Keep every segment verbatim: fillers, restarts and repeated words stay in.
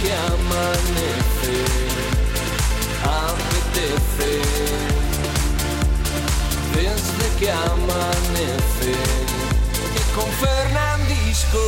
que amanece, apetece, desde que amanece, que con Fernandisco.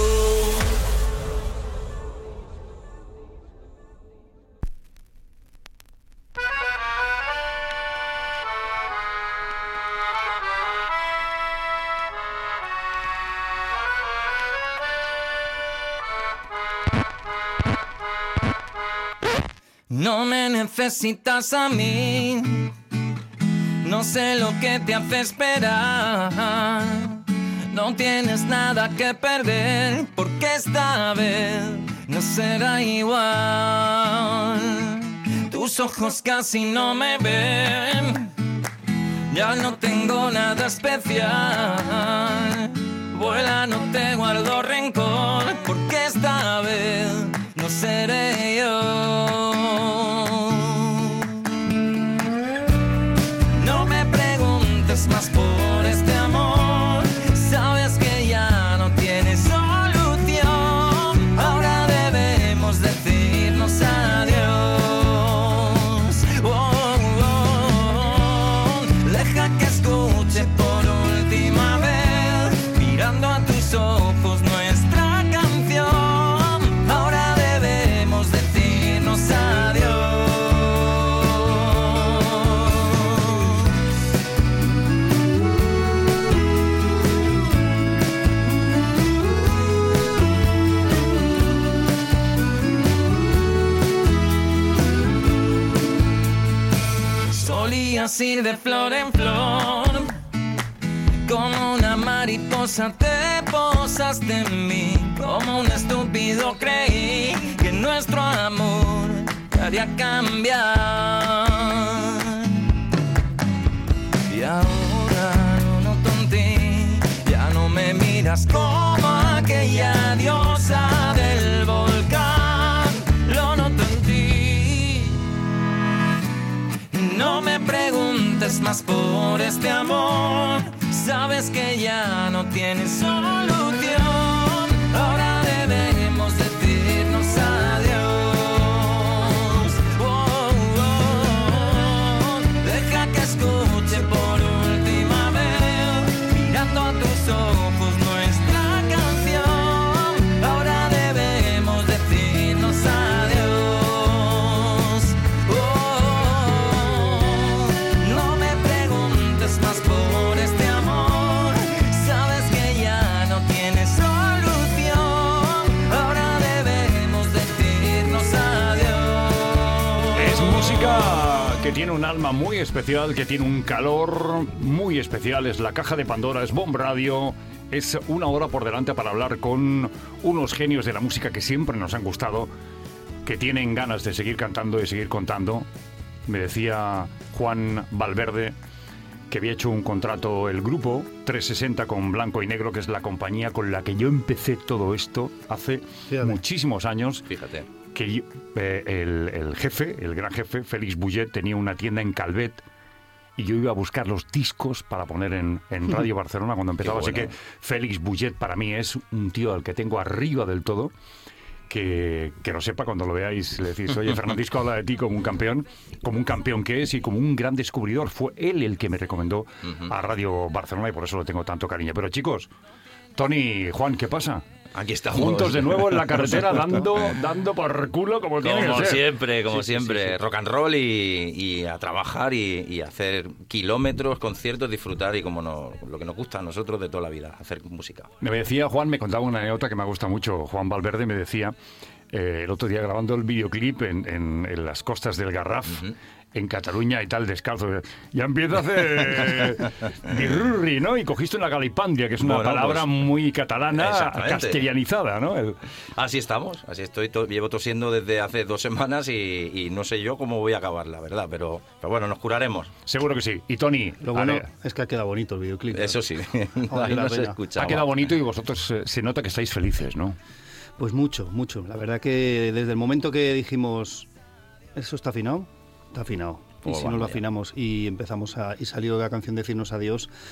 No me necesitas a mí, no sé lo que te hace esperar. No tienes nada que perder, porque esta vez no será igual. Tus ojos casi no me ven, ya no tengo nada especial. Vuela, no te guardo rencor, porque esta vez no seré yo. No me preguntes más por este amor, sabes que ya no tiene solución. Ahora debemos decirnos adiós. Oh, oh, oh. Deja que escuche por última vez, mirando a tus ojos nuestra canción. Ahora debemos decirnos adiós. Solías ir de flor en flor, como una mariposa te posaste en mí. Como un estúpido creí que nuestro amor te haría cambiar. Y ahora lo noto en ti, ya no me miras como aquella diosa del volcán. Lo noto en ti. No me preguntes más por este amor, sabes que ya no tiene solución. Ahora debemos decirnos adiós. Oh, oh, oh. Deja que escuche por última vez, mirando a tus ojos nuestra canción. Ahora debemos decirnos adiós. Oh, oh, oh. No me preguntes más por este amor, sabes que ya no tiene solución. Ahora debemos decirnos adiós. Es música que tiene un alma muy especial, que tiene un calor muy especial. Es La Caja de Pandora, es Bomb Radio. Es una hora por delante para hablar con unos genios de la música que siempre nos han gustado, que tienen ganas de seguir cantando y seguir contando. Me decía Juan Valverde que había hecho un contrato el grupo trescientos sesenta con Blanco y Negro, que es la compañía con la que yo empecé todo esto hace Fíjate. muchísimos años. Fíjate. Que yo, eh, el, el jefe, el gran jefe, Félix Bullet, tenía una tienda en Calvet y yo iba a buscar los discos para poner en, en Radio Barcelona cuando empezaba. Qué Así bueno. que Félix Bullet para mí es un tío al que tengo arriba del todo. Que, que lo sepa cuando lo veáis, le decís, oye, Fernandisco habla de ti como un campeón, como un campeón que es y como un gran descubridor. Fue él el que me recomendó uh-huh. a Radio Barcelona y por eso lo tengo tanto cariño. Pero chicos, Tony, Juan, ¿qué pasa? Aquí estamos. Juntos de nuevo en la carretera, dando, dando por culo como tiene que Como ser. siempre, como Sí, sí, siempre. sí, sí. Rock and roll y, y a trabajar y, y hacer kilómetros, conciertos, disfrutar y como no, lo que nos gusta a nosotros de toda la vida, hacer música. Me decía Juan, me contaba una anécdota que me gusta mucho. Juan Valverde me decía, eh, el otro día grabando el videoclip en, en, en las costas del Garraf, uh-huh. en Cataluña y tal, descalzo. Ya empieza a hacer birrurri, ¿no? Y cogiste una galipandia, que es una bueno, palabra pues, muy catalana, castellanizada, ¿no? El... Así estamos, así estoy, to- llevo tosiendo desde hace dos semanas y, y no sé yo cómo voy a acabar, la verdad, pero, pero bueno, nos curaremos. Seguro que sí. Y Tony, lo bueno ver, es que ha quedado bonito el videoclip. Eso sí, oh, ahí no se escuchaba. Ha quedado bonito y vosotros eh, se nota que estáis felices, ¿no? Pues mucho, mucho. La verdad que desde el momento que dijimos, ¿eso está afinado? Está afinado. Y Oh, si no lo afinamos y empezamos a... y salió la canción Decirnos Adiós,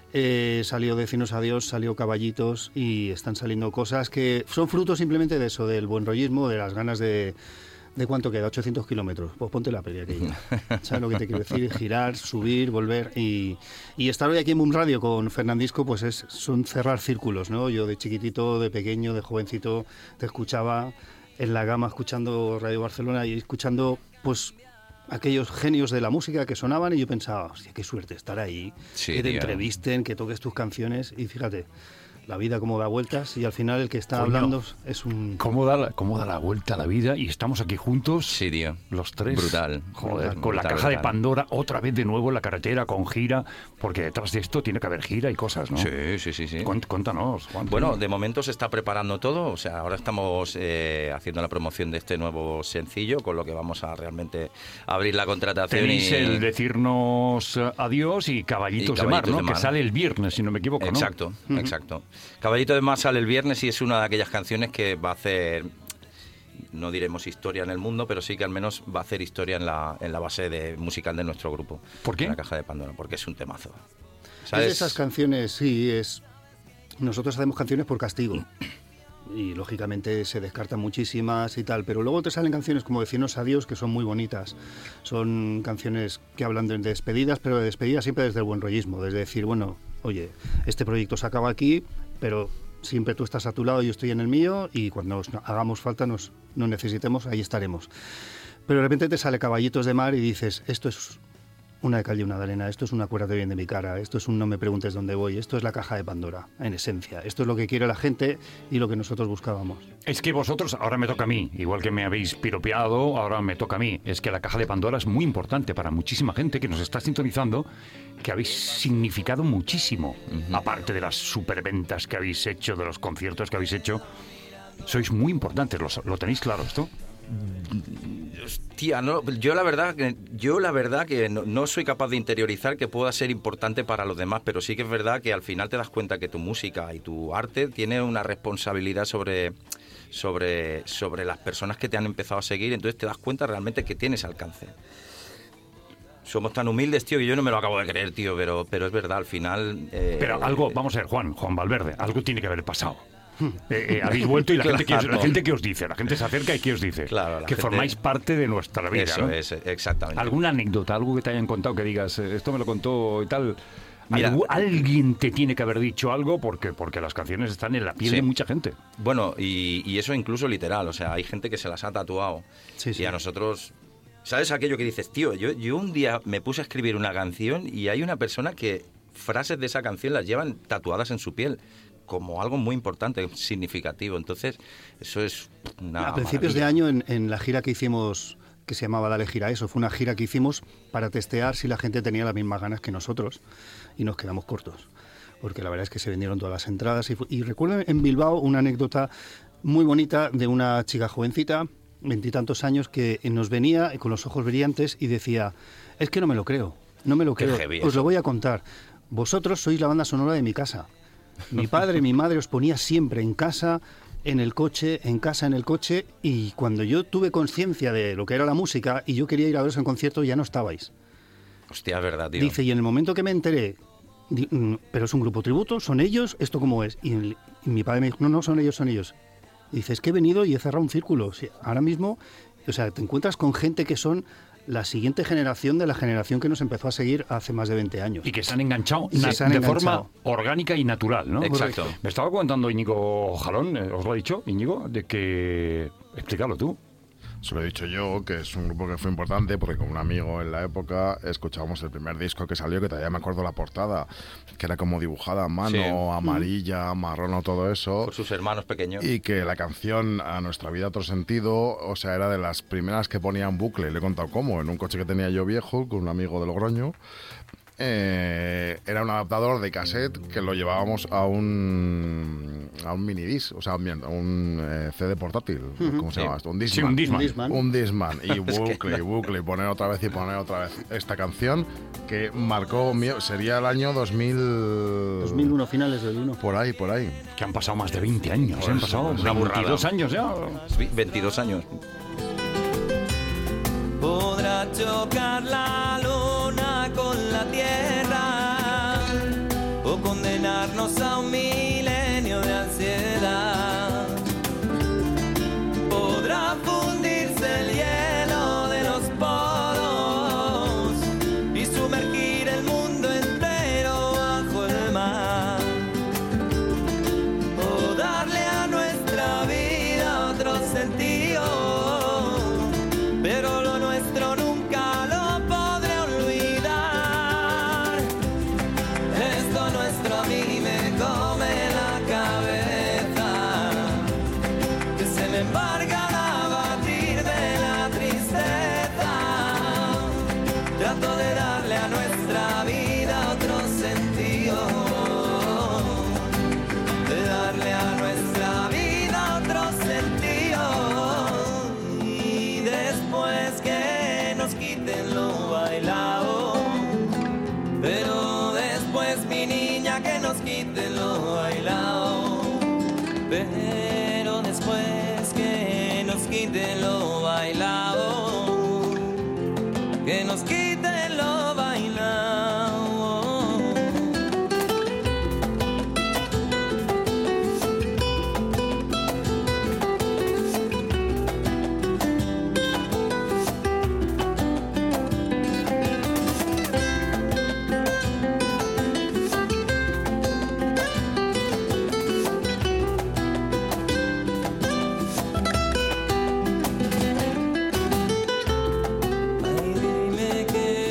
Eh, salió Decirnos Adiós, salió Caballitos y están saliendo cosas que son frutos simplemente de eso, del buen rollismo, de las ganas de... ¿De cuánto queda? ochocientos kilómetros. Pues ponte la peli aquella. ¿Sabes lo que te quiero decir? Girar, subir, volver. Y, y estar hoy aquí en Boom Radio con Fernandisco, pues es son cerrar círculos, ¿no? Yo de chiquitito, de pequeño, de jovencito, te escuchaba en la gama escuchando Radio Barcelona y escuchando, pues, aquellos genios de la música que sonaban y yo pensaba, hostia, qué suerte estar ahí, sí, que te tío. entrevisten, que toques tus canciones y fíjate... La vida como da vueltas y al final el que está Coño, hablando es un... ¿Cómo da, la, ¿Cómo da la vuelta a la vida? Y estamos aquí juntos, Sí, tío. los tres. Brutal. Joder, Brutal, con la brutal, caja de brutal. Pandora, otra vez de nuevo en la carretera, con gira, porque detrás de esto tiene que haber gira y cosas, ¿no? Sí, sí, sí, sí. Cuént- Cuéntanos, Juan. Bueno, de momento se está preparando todo, o sea, ahora estamos eh, haciendo la promoción de este nuevo sencillo, con lo que vamos a realmente abrir la contratación. Tenéis y... el decirnos eh, adiós y Caballitos, Y de Mar, Caballitos ¿no? de Que Mar. sale el viernes, si no me equivoco, ¿no? Exacto, exacto. Caballito de Mar sale el viernes y es una de aquellas canciones que va a hacer, no diremos historia en el mundo, pero sí que al menos va a hacer historia en la, en la base de, musical de nuestro grupo. ¿Por qué? En la caja de Pandora, porque es un temazo. Es ¿Sabes? de esas canciones, sí, es... Nosotros hacemos canciones por castigo. Y lógicamente se descartan muchísimas y tal, pero luego te salen canciones como Decirnos Adiós, que son muy bonitas. Son canciones que hablan de despedidas, pero de despedidas siempre desde el buen rollismo, desde decir, bueno, oye, este proyecto se acaba aquí, pero siempre tú estás a tu lado, yo estoy en el mío, y cuando nos hagamos falta, nos, nos necesitemos, ahí estaremos. Pero de repente te sale Caballitos de Mar y dices, esto es una de cal y una de arena, esto es un acuérdate bien de mi cara, esto es un no me preguntes dónde voy, esto es la caja de Pandora, en esencia. Esto es lo que quiere la gente y lo que nosotros buscábamos. Es que vosotros, ahora me toca a mí, igual que me habéis piropeado, ahora me toca a mí. Es que la caja de Pandora es muy importante para muchísima gente que nos está sintonizando, que habéis significado muchísimo. Uh-huh. Aparte de las superventas que habéis hecho, de los conciertos que habéis hecho, sois muy importantes, ¿lo, lo tenéis claro esto? Hostia, no, yo la verdad que yo la verdad que no, no soy capaz de interiorizar que pueda ser importante para los demás, pero sí que es verdad que al final te das cuenta que tu música y tu arte tiene una responsabilidad sobre sobre sobre las personas que te han empezado a seguir, entonces te das cuenta realmente que tienes alcance. Somos tan humildes, tío, que yo no me lo acabo de creer, tío, pero pero es verdad, al final... Eh, pero algo, vamos a ver, Juan, Juan Valverde, algo tiene que haber pasado. Eh, eh, habéis vuelto y la, claro. gente que os, la gente que os dice, la gente se acerca y que os dice claro, que gente... formáis parte de nuestra vida, Eso ¿no? es, exactamente. ¿Alguna anécdota, algo que te hayan contado que digas, eh, esto me lo contó y tal? Mira, Algu- alguien te tiene que haber dicho algo porque, porque las canciones están en la piel sí. de mucha gente. Bueno, y, y eso incluso literal, o sea, hay gente que se las ha tatuado. Sí, sí. Y a nosotros... ¿Sabes aquello que dices, tío? Yo, yo un día me puse a escribir una canción y hay una persona que frases de esa canción las llevan tatuadas en su piel, como algo muy importante, significativo. Entonces, eso es una A principios maravilla. de año, en, en la gira que hicimos, que se llamaba Dale Gira Eso, fue una gira que hicimos para testear si la gente tenía las mismas ganas que nosotros, y nos quedamos cortos, porque la verdad es que se vendieron todas las entradas. Y, fu- y recuerdo en Bilbao una anécdota muy bonita de una chica jovencita, veintitantos años, que nos venía con los ojos brillantes y decía, es que no me lo creo, no me lo Qué creo, heavy os eso. lo voy a contar. Vosotros sois la banda sonora de mi casa. Mi padre, mi madre os ponía siempre en casa, en el coche, en casa, en el coche, y cuando yo tuve conciencia de lo que era la música y yo quería ir a veros en concierto, ya no estabais. Hostia, es verdad, tío. Dice, y en el momento que me enteré, di- mm, pero es un grupo tributo, ¿son ellos? ¿Esto cómo es? Y, el- y mi padre me dijo, no, no, son ellos, son ellos. Y dice, es que he venido y he cerrado un círculo. O sea, ahora mismo, o sea, te encuentras con gente que son la siguiente generación de la generación que nos empezó a seguir hace más de veinte años. Y que se han enganchado Y na- que se han de enganchado. forma orgánica y natural, ¿no? Exacto. Me estaba comentando Íñigo Jalón, eh, os lo ha dicho, Íñigo, de que... Explícalo tú. Se lo he dicho yo, que es un grupo que fue importante porque con un amigo en la época escuchábamos el primer disco que salió, que todavía me acuerdo la portada, que era como dibujada a mano, Sí. amarilla, marrón o todo eso. Por sus hermanos pequeños. Y que la canción A Nuestra Vida Otro Sentido, o sea, era de las primeras que ponía en bucle, le he contado cómo, en un coche que tenía yo viejo con un amigo de Logroño. Eh, era un adaptador de cassette que lo llevábamos a un a un mini disc, o sea, bien, a un eh, C D portátil, ¿cómo se Sí. llama esto? Un Discman. Sí, un Discman. Un Discman. Un Discman. Y que bucle, y bucle, y poner otra vez y poner otra vez esta canción que marcó, mi- sería el año dos mil... dos mil uno, finales del uno. Por ahí, por ahí. Que han pasado más de veinte años, Por han eso, pasado es una burrada. veintidós años ya. veintidós años. Podrá chocar la luna con la tierra o Llegamos a un milenio de ansiedad. Podrá fundirse el hielo de los poros y sumergir el mundo entero bajo el mar. O darle a nuestra vida otro sentido, pero lo nuestro nunca lo podré olvidar. Esto nuestro a mí me come la cabeza, que se me embarga la batir de la tristeza. Trato de darle a nuestra vida otro sentido, de darle a nuestra vida otro sentido. Y después que nos quiten lo bailado, pero después mi niña que nos quiten lo bailado, pero después que nos quiten lo bailado, que nos quiten lo bailado. Ay, dime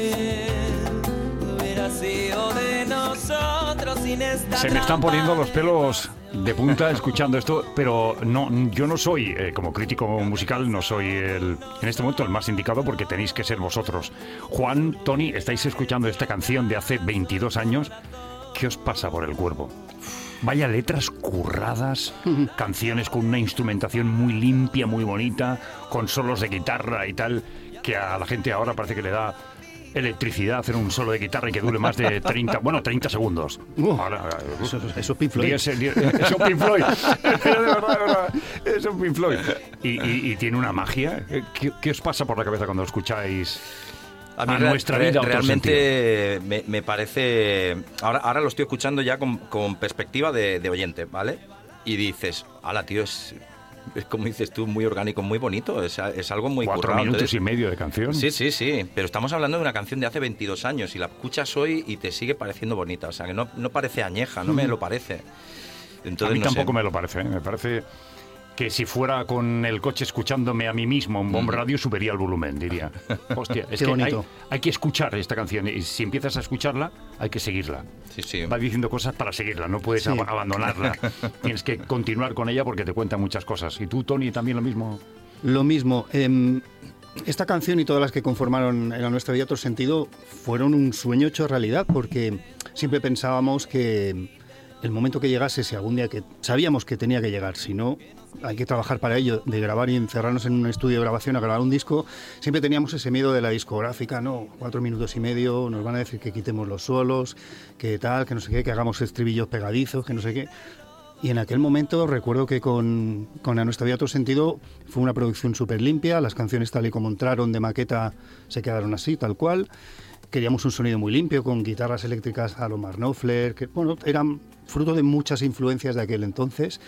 que hubiera sido de nosotros sin esta Se me están trampa. poniendo los pelos de punta escuchando esto, pero no, yo no soy, eh, como crítico musical, no soy el, en este momento el más indicado porque tenéis que ser vosotros. Juan, Tony, estáis escuchando esta canción de hace veintidós años. ¿Qué os pasa por el cuerpo? Vaya letras curradas, canciones con una instrumentación muy limpia, muy bonita, con solos de guitarra y tal, que a la gente ahora parece que le da electricidad hacer un solo de guitarra y que dure más de treinta, bueno, treinta segundos. Uh, Ahora, Eso, eso es Pink Floyd. diez, diez, es un Pink Floyd. De verdad, de verdad, es un Pink Floyd. Y, y- y tiene una magia. ¿Qué, qué os pasa por la cabeza cuando escucháis A mí a re- nuestra re- vida otro realmente me, me parece... Ahora, ahora lo estoy escuchando ya con, con perspectiva de, de oyente, ¿vale? Y dices, ala, tío, es, es como dices tú, muy orgánico, muy bonito, es, es algo muy cuatro currado. minutos Entonces, y medio de canción? Sí, sí, sí, pero estamos hablando de una canción de hace veintidós años y la escuchas hoy y te sigue pareciendo bonita, o sea, que no, no parece añeja, no me lo parece. Entonces, a mí no tampoco sé. me lo parece, ¿eh? Me parece que si fuera con el coche escuchándome a mí mismo en Bomb Radio, subiría el volumen, diría. Hostia, es Qué que hay, bonito. hay que escuchar esta canción y si empiezas a escucharla, hay que seguirla. Sí, sí. Va diciendo cosas para seguirla, no puedes Sí. ab- abandonarla. Tienes que continuar con ella porque te cuenta muchas cosas. ¿Y tú, Tony, también lo mismo? Lo mismo. em, esta canción y todas las que conformaron En la nuestra vida otro sentido fueron un sueño hecho realidad, porque siempre pensábamos que el momento que llegase, si algún día que sabíamos que tenía que llegar, si no, hay que trabajar para ello, de grabar y encerrarnos en un estudio de grabación a grabar un disco, siempre teníamos ese miedo de la discográfica, no, cuatro minutos y medio, nos van a decir que quitemos los solos, que tal, que no sé qué, que hagamos estribillos pegadizos, que no sé qué. Y en aquel momento recuerdo que con, con A nuestra vida otro sentido fue una producción súper limpia, las canciones tal y como entraron de maqueta se quedaron así, tal cual. Queríamos un sonido muy limpio, con guitarras eléctricas a lo Mark Knopfler, que bueno, eran fruto de muchas influencias de aquel entonces.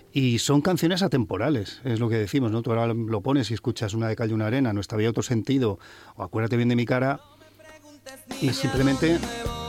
Y son canciones atemporales, es lo que decimos, ¿no? Tú ahora lo pones y escuchas una de Calle Una Arena, Nuestra vida otro sentido, o Acuérdate bien de mi cara, y simplemente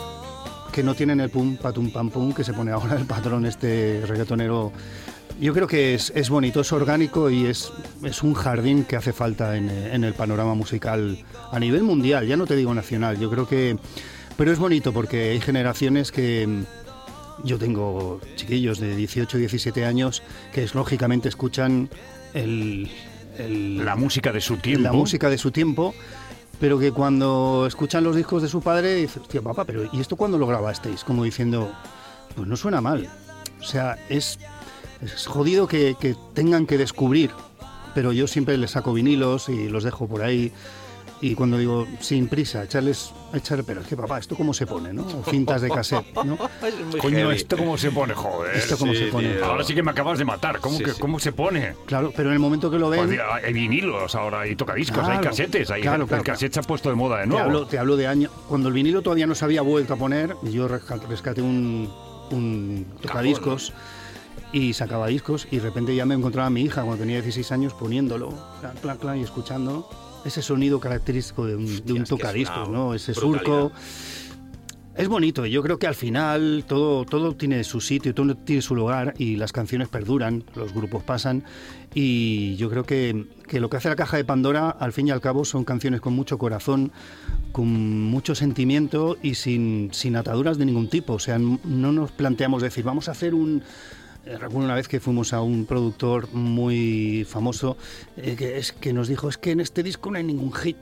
que no tienen el pum, patum, pam, pum, que se pone ahora el patrón este reggaetonero. Yo creo que es, es bonito, es orgánico y es, es un jardín que hace falta en, en el panorama musical a nivel mundial, ya no te digo nacional, yo creo que... Pero es bonito porque hay generaciones que... Yo tengo chiquillos de dieciocho, diecisiete años que es, lógicamente escuchan el, el- La música de su tiempo. la música de su tiempo, pero que cuando escuchan los discos de su padre dicen, hostia, papá, pero ¿y esto cuándo lo grabasteis? Como diciendo, pues no suena mal. O sea, es, es jodido que, que tengan que descubrir, pero yo siempre les saco vinilos y los dejo por ahí. Y cuando digo, sin prisa, echarles, echar, pero es que papá, ¿esto cómo se pone, no? O cintas de cassette, ¿no? Es muy Coño, heavy. ¿esto cómo se pone? Joder. ¿Esto cómo sí, se pone? tío. Ahora sí que me acabas de matar. ¿Cómo, Sí, que, sí. ¿cómo se pone? Claro, pero en el momento que lo ven... Joder, hay vinilos ahora, hay tocadiscos, hay Claro, casetes, hay, claro, el claro, cassette se ha puesto de moda de Te nuevo. hablo, te hablo de años. Cuando el vinilo todavía no se había vuelto a poner, yo resca- rescaté un, un tocadiscos y sacaba discos y de repente ya me encontraba a mi hija cuando tenía dieciséis años poniéndolo, clan, clan, clan, y escuchando ese sonido característico de un, Hostia, de un tocadiscos, ¿no? Ese brutalidad. Surco. Es bonito, y yo creo que al final todo, todo tiene su sitio, todo tiene su lugar y las canciones perduran, los grupos pasan, y yo creo que, que lo que hace la Caja de Pandora, al fin y al cabo, son canciones con mucho corazón, con mucho sentimiento y sin, sin ataduras de ningún tipo. O sea, no nos planteamos decir, vamos a hacer un... Recuerdo una vez que fuimos a un productor muy famoso eh, que, es, que nos dijo, es que en este disco no hay ningún hit.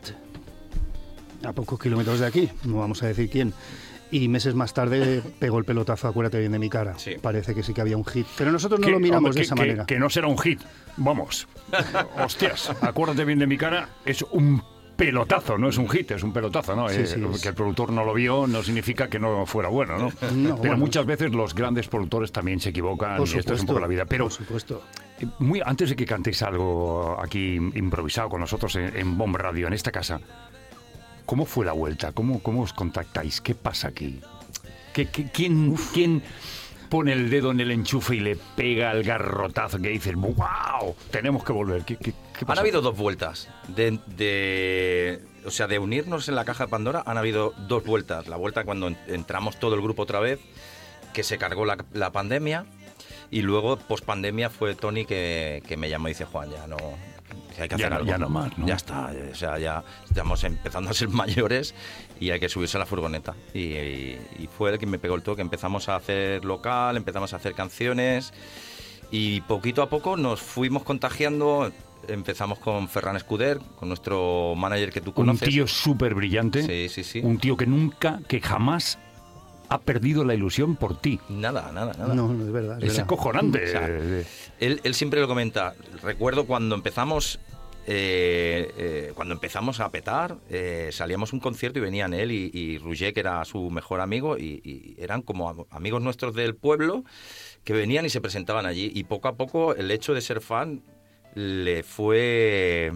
A pocos kilómetros de aquí, no vamos a decir quién. Y meses más tarde pegó el pelotazo, acuérdate bien de mi cara. Sí. Parece que sí que había un hit. Pero nosotros no que, lo miramos hombre, de que, esa que, manera. Que no será un hit. Vamos. Hostias, acuérdate bien de mi cara. Es un pelotazo, no es un hit, es un pelotazo, ¿no? Sí, eh, sí, que es. el productor no lo vio no significa que no fuera bueno, ¿no? no Pero bueno. muchas veces los grandes productores también se equivocan. Por y esto supuesto, es un poco la vida. Pero por supuesto. Muy, antes de que cantéis algo aquí improvisado con nosotros en, en Bomb Radio, en esta casa, ¿cómo fue la vuelta? ¿Cómo, cómo os contactáis? ¿Qué pasa aquí? ¿Qué, qué, quién, ¿Quién pone el dedo en el enchufe y le pega el garrotazo que dices, ¡wow! Tenemos que volver. ¿Qué, qué, qué pasa? Han habido dos vueltas. De, de, o sea, de unirnos en la Caja de Pandora han habido dos vueltas. La vuelta cuando entramos todo el grupo otra vez, que se cargó la, la pandemia, y luego, post pandemia, fue Tony que, que me llamó y dice, Juan, ya no... Que hay que hacer ya, algo. Ya no más, ¿no? Ya está, o sea, ya estamos empezando a ser mayores y hay que subirse a la furgoneta. Y, y, y fue el que me pegó el toque. Empezamos a hacer local, empezamos a hacer canciones y poquito a poco nos fuimos contagiando. Empezamos con Ferran Escuder, con nuestro manager que tú conoces. Un tío súper brillante. Sí, sí, sí. Un tío que nunca, que jamás ha perdido la ilusión por ti. Nada, nada, nada. No, no es verdad. Es, es verdad. acojonante. O sea, él, él siempre lo comenta. Recuerdo cuando empezamos... Eh, eh, cuando empezamos a petar, eh, salíamos a un concierto y venían él y, y Roger, que era su mejor amigo, y, y eran como amigos nuestros del pueblo que venían y se presentaban allí. Y poco a poco el hecho de ser fan le fue...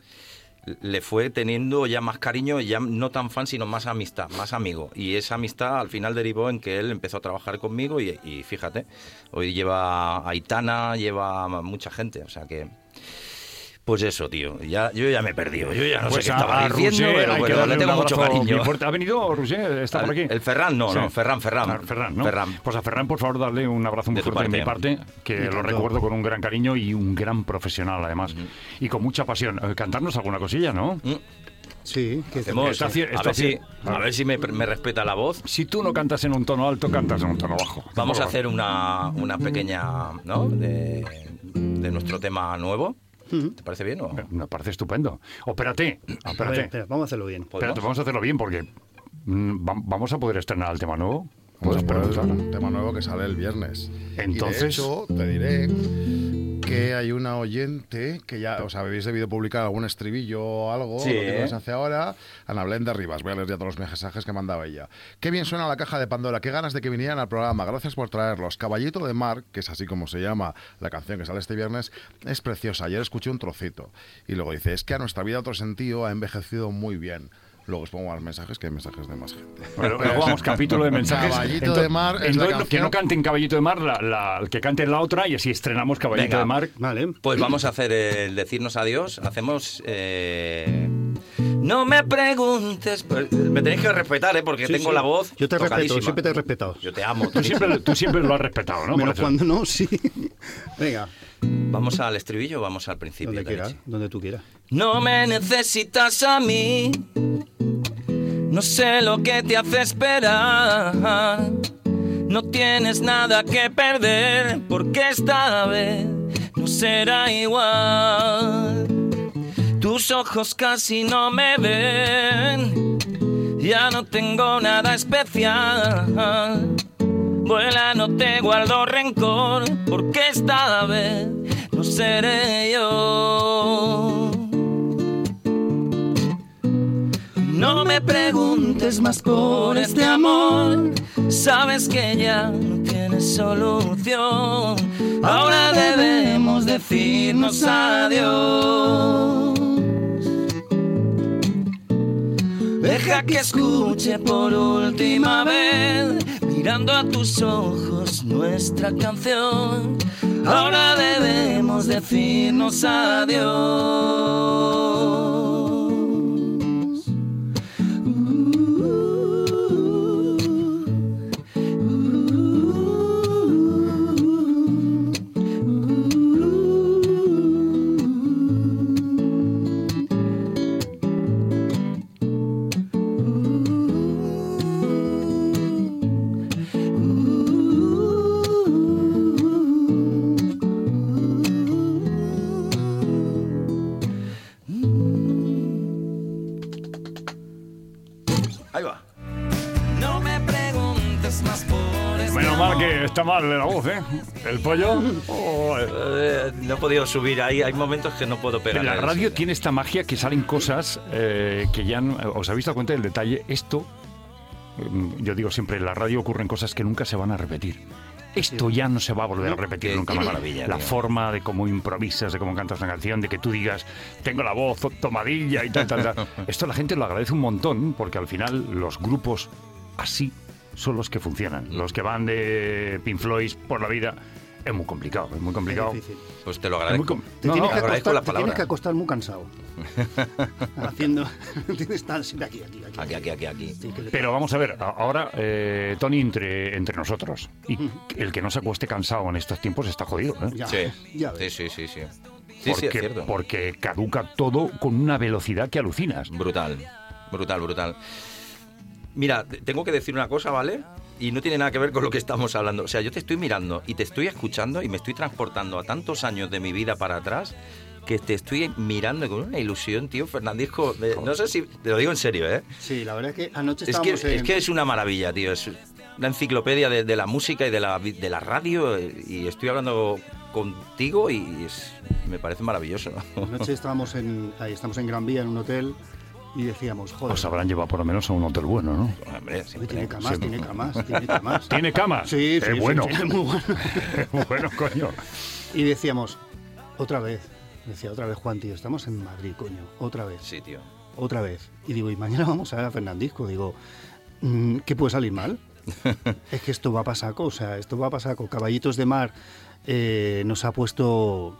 le fue teniendo ya más cariño, ya no tan fan, sino más amistad, más amigo. Y esa amistad al final derivó en que él empezó a trabajar conmigo y, y fíjate, hoy lleva a Aitana, lleva a mucha gente, o sea que... Pues eso, tío, ya, yo ya me he perdido, yo ya no pues sé a, qué estaba diciendo, Roger, pero bueno, le tengo mucho cariño. ¿Ha venido Roger? ¿Está por aquí? El Ferran, no, sí. no, Ferran, Ferran. Ah, Ferran, ¿no? Ferran. Pues a Ferran, por favor, darle un abrazo muy de fuerte de mi parte, que lo recuerdo con un gran cariño y un gran profesional, además, uh-huh. y con mucha pasión. Eh, cantarnos alguna cosilla, ¿no? Uh-huh. Sí, que hacemos, está, está, a, ver si, a ver si me, me respeta la voz. Si tú no cantas en un tono alto, cantas en un tono bajo. Vamos a hacer una, una pequeña, ¿no? De, de nuestro tema nuevo. ¿Te parece bien o...? Me parece estupendo. Espérate, espérate. A ver, espera, vamos a hacerlo bien. Espérate, vamos a hacerlo bien porque mm, vamos a poder estrenar el tema nuevo. ¿Puedes preguntar? Un tema nuevo que sale el viernes. Entonces... Y de hecho, te diré que hay una oyente que ya, os habéis debido publicar algún estribillo o algo, sí, lo que ¿eh? nos hace ahora, Ana Belén de Rivas. Voy a leer ya todos los mensajes que mandaba ella. Qué bien suena la Caja de Pandora, qué ganas de que vinieran al programa, gracias por traerlos. Caballito de Mar, que es así como se llama la canción que sale este viernes, es preciosa. Ayer escuché un trocito. Y luego dice, es que a nuestra vida otro sentido ha envejecido muy bien. Luego os pongo más mensajes, que hay mensajes de más gente. Pero, pero vamos, capítulo de mensajes. Caballito entonces, de Mar es entonces, la canción... que no canten Caballito de Mar, la, la, que canten la otra y así estrenamos Caballito Venga, de Mar. Vale. Pues vamos a hacer el decirnos adiós. Hacemos... Eh... No me preguntes... Pues, me tenéis que respetar, ¿eh? Porque Sí, tengo sí. la voz Yo te respeto, tocadísima. siempre te he respetado. Yo te amo. Tú siempre, tú siempre lo has respetado, ¿no? Menos Por eso. cuando no, sí. Venga, ¿Vamos al estribillo o vamos al principio? donde quieras, Danichi? donde tú quieras. No me necesitas a mí, no sé lo que te hace esperar. No tienes nada que perder, porque esta vez no será igual. Tus ojos casi no me ven, ya no tengo nada especial. Vuela, no te guardo rencor, porque esta vez no seré yo. No me preguntes más por este amor, sabes que ya no tienes solución. Ahora debemos decirnos adiós. Deja que escuche por última vez mi mirando a tus ojos nuestra canción. Ahora debemos decirnos adiós. Ahí va. No me preguntes más por este Menos mal que amor. está mal de la voz, ¿eh? El pollo. Oh, eh. Eh, no he podido subir ahí, hay momentos que no puedo pegar. En la radio tiene esta magia que salen cosas eh, que ya no- os habéis dado cuenta del detalle. Esto, mm, yo digo siempre, en la radio ocurren cosas que nunca se van a repetir. Esto ya no se va a volver a repetir Qué- nunca qué más. maravilla, La tío. forma de cómo improvisas, de cómo cantas una canción, de que tú digas, tengo la voz tomadilla y tal, tal, tal. Esto la gente lo agradece un montón porque al final los grupos así son los que funcionan. Los que van de Pink Floyd por la vida es muy complicado, es muy Es complicado. difícil. Pues te lo Es muy agradezco. com- Te, No, tienes, no, que agradezco acostar, la te palabra. tienes que acostar muy cansado. Haciendo. Tienes que estar siempre aquí, aquí, aquí. Aquí, aquí, aquí, aquí. Sí, que le- Pero vamos a ver, a- ahora, eh, Tony, entre, entre nosotros, y el que no se acueste cansado en estos tiempos está jodido, ¿eh? Ya, Sí, ya sí, ves. sí, sí, sí. Sí, sí, porque, es cierto. porque caduca todo con una velocidad que alucinas. Brutal, brutal, brutal. Mira, te- tengo que decir una cosa, ¿vale? Y no tiene nada que ver con lo que estamos hablando. O sea, yo te estoy mirando y te estoy escuchando y me estoy transportando a tantos años de mi vida para atrás que te estoy mirando con una ilusión, tío, Fernandisco. eh, No sé si... Te lo digo en serio, ¿eh? Sí, la verdad es que anoche Es que, estábamos en... es que es una maravilla, tío. Es una enciclopedia de, de la música y de la, de la radio. eh, Y estoy hablando contigo y es, me parece maravilloso. Anoche estábamos en, ahí estamos en Gran Vía, en un hotel, y decíamos, joder, Os habrán llevado por lo menos a un hotel bueno, ¿no? Hombre, oye, siempre. tiene camas, siempre. tiene camas, tiene camas. ¿Tiene cama? Sí, sí, Es sí, bueno. sí, es muy bueno. Bueno, coño. Y decíamos, otra vez, decía otra vez Juan, tío, estamos en Madrid, coño, otra vez, Sí, tío. otra vez. Y digo, y mañana vamos a ver a Fernandisco, digo, mm, ¿qué puede salir mal? Es que esto va para saco, o sea, esto va para saco. Caballitos de Mar eh, nos ha puesto,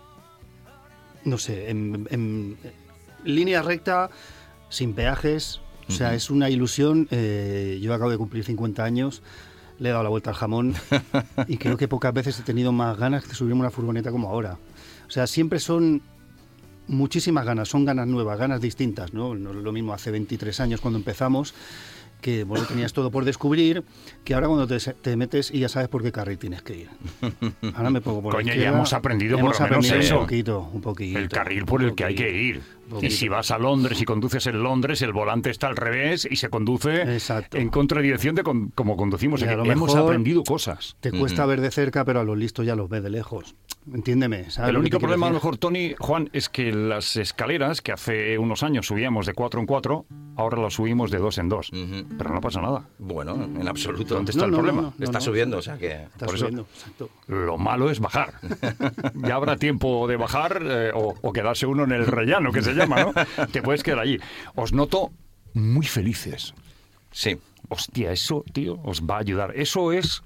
no sé, en, en línea recta, sin peajes, o sea, Ujú. es una ilusión. eh, yo acabo de cumplir cincuenta años, le he dado la vuelta al jamón y creo que pocas veces he tenido más ganas de subirme a una furgoneta como ahora. O sea, siempre son muchísimas ganas, son ganas nuevas, ganas distintas, ¿no? No es lo mismo hace veintitrés años cuando empezamos, que bueno, tenías todo por descubrir, que ahora cuando te, te metes y ya sabes por qué carril tienes que ir. Ahora me pongo por la Coño, ya izquierda, hemos aprendido por hemos lo menos aprendido eso. un poquito, un poquito. El carril por el que hay que ir. Un poquito. Y si vas a Londres y conduces en Londres, el volante está al revés y se conduce Exacto. en contradirección de con- como conducimos. Y a Es lo que hemos mejor aprendido cosas. Te cuesta ver de cerca, pero a los listos ya los ves de lejos. Entiéndeme. ¿sabes El lo que único te quiero problema, a lo decir? mejor, Tony, Juan, es que las escaleras que hace unos años subíamos de cuatro en cuatro, ahora las subimos de dos en dos. Ujú. Pero no pasa nada. Bueno, en absoluto. ¿Dónde está No, el no, problema? no, no, Está no, subiendo, o sea que... Está por eso- subiendo, exacto. Lo malo es bajar. Ya habrá tiempo de bajar eh, o, o quedarse uno en el rellano, que se llama, ¿no? Te puedes quedar allí. Os noto muy felices. Sí. Hostia, eso, tío, os va a ayudar. Eso es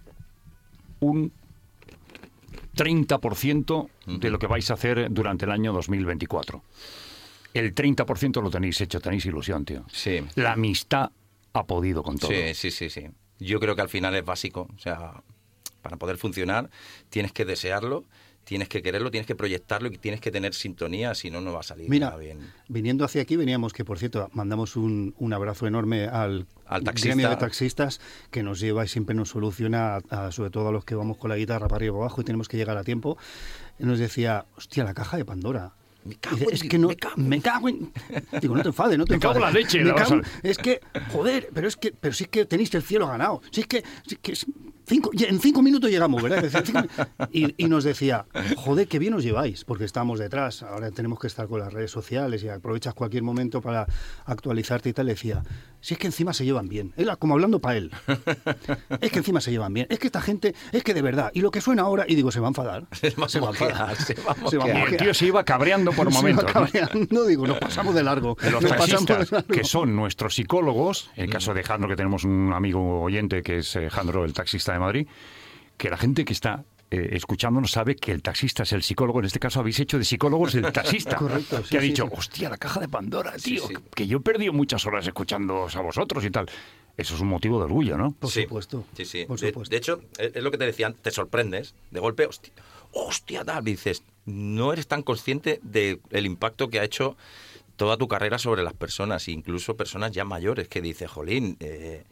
un treinta por ciento de lo que vais a hacer durante el año dos mil veinticuatro. El treinta por ciento lo tenéis hecho, tenéis ilusión, tío. Sí. La amistad ha podido con todo. Sí, sí, sí, sí. Yo creo que al final es básico. O sea, para poder funcionar tienes que desearlo, tienes que quererlo, tienes que proyectarlo y tienes que tener sintonía, si no, no va a salir Mira, nada bien. viniendo hacia aquí veníamos que, por cierto, mandamos un, un abrazo enorme al, Al taxista. gremio de taxistas que nos lleva y siempre nos soluciona, a- a- sobre todo a los que vamos con la guitarra para arriba y para abajo y tenemos que llegar a tiempo. Y nos decía, hostia, la caja de Pandora. Me cago Dice, en es Dios, que no, me cago. me cago en... Digo, no te enfades, no te Me cago en enfades. la leche, Me la vas cago- a- Es que, joder, pero es que, pero si es que tenéis el cielo ganado. Si es que, si es que es- Cinco, en cinco minutos llegamos, ¿verdad? Decía, cinco, y, y nos decía, joder, qué bien os lleváis, porque estábamos detrás, ahora tenemos que estar con las redes sociales y aprovechas cualquier momento para actualizarte y tal. Decía, si es que encima se llevan bien, él como hablando para él, es que encima se llevan bien, es que esta gente, es que de verdad, y lo que suena ahora, y digo, se va a enfadar, Se va a se va a moquear, enfadar, se va a se va a Y moquear. el tío se iba cabreando por Se momentos. va ¿no? cabreando, digo, nos pasamos de largo, De los nos pasamos de taxistas, largo. que son nuestros psicólogos, en el caso de Jandro, que tenemos un amigo oyente que es eh, Jandro, el taxista de Madrid, que la gente que está eh, escuchándonos sabe que el taxista es el psicólogo. En este caso habéis hecho de psicólogos el taxista. Correcto, sí, que ha sí, dicho, sí. hostia, la caja de Pandora, Sí, tío, sí. que yo he perdido muchas horas escuchándoos a vosotros y tal. Eso es un motivo de orgullo, ¿no? Por Sí, supuesto, Sí, sí. por De, supuesto. de hecho, es es lo que te decían, te sorprendes, de golpe, hostia, hostia, tal, dices, no eres tan consciente del impacto que ha hecho toda tu carrera sobre las personas, incluso personas ya mayores, que dices, jolín, eh,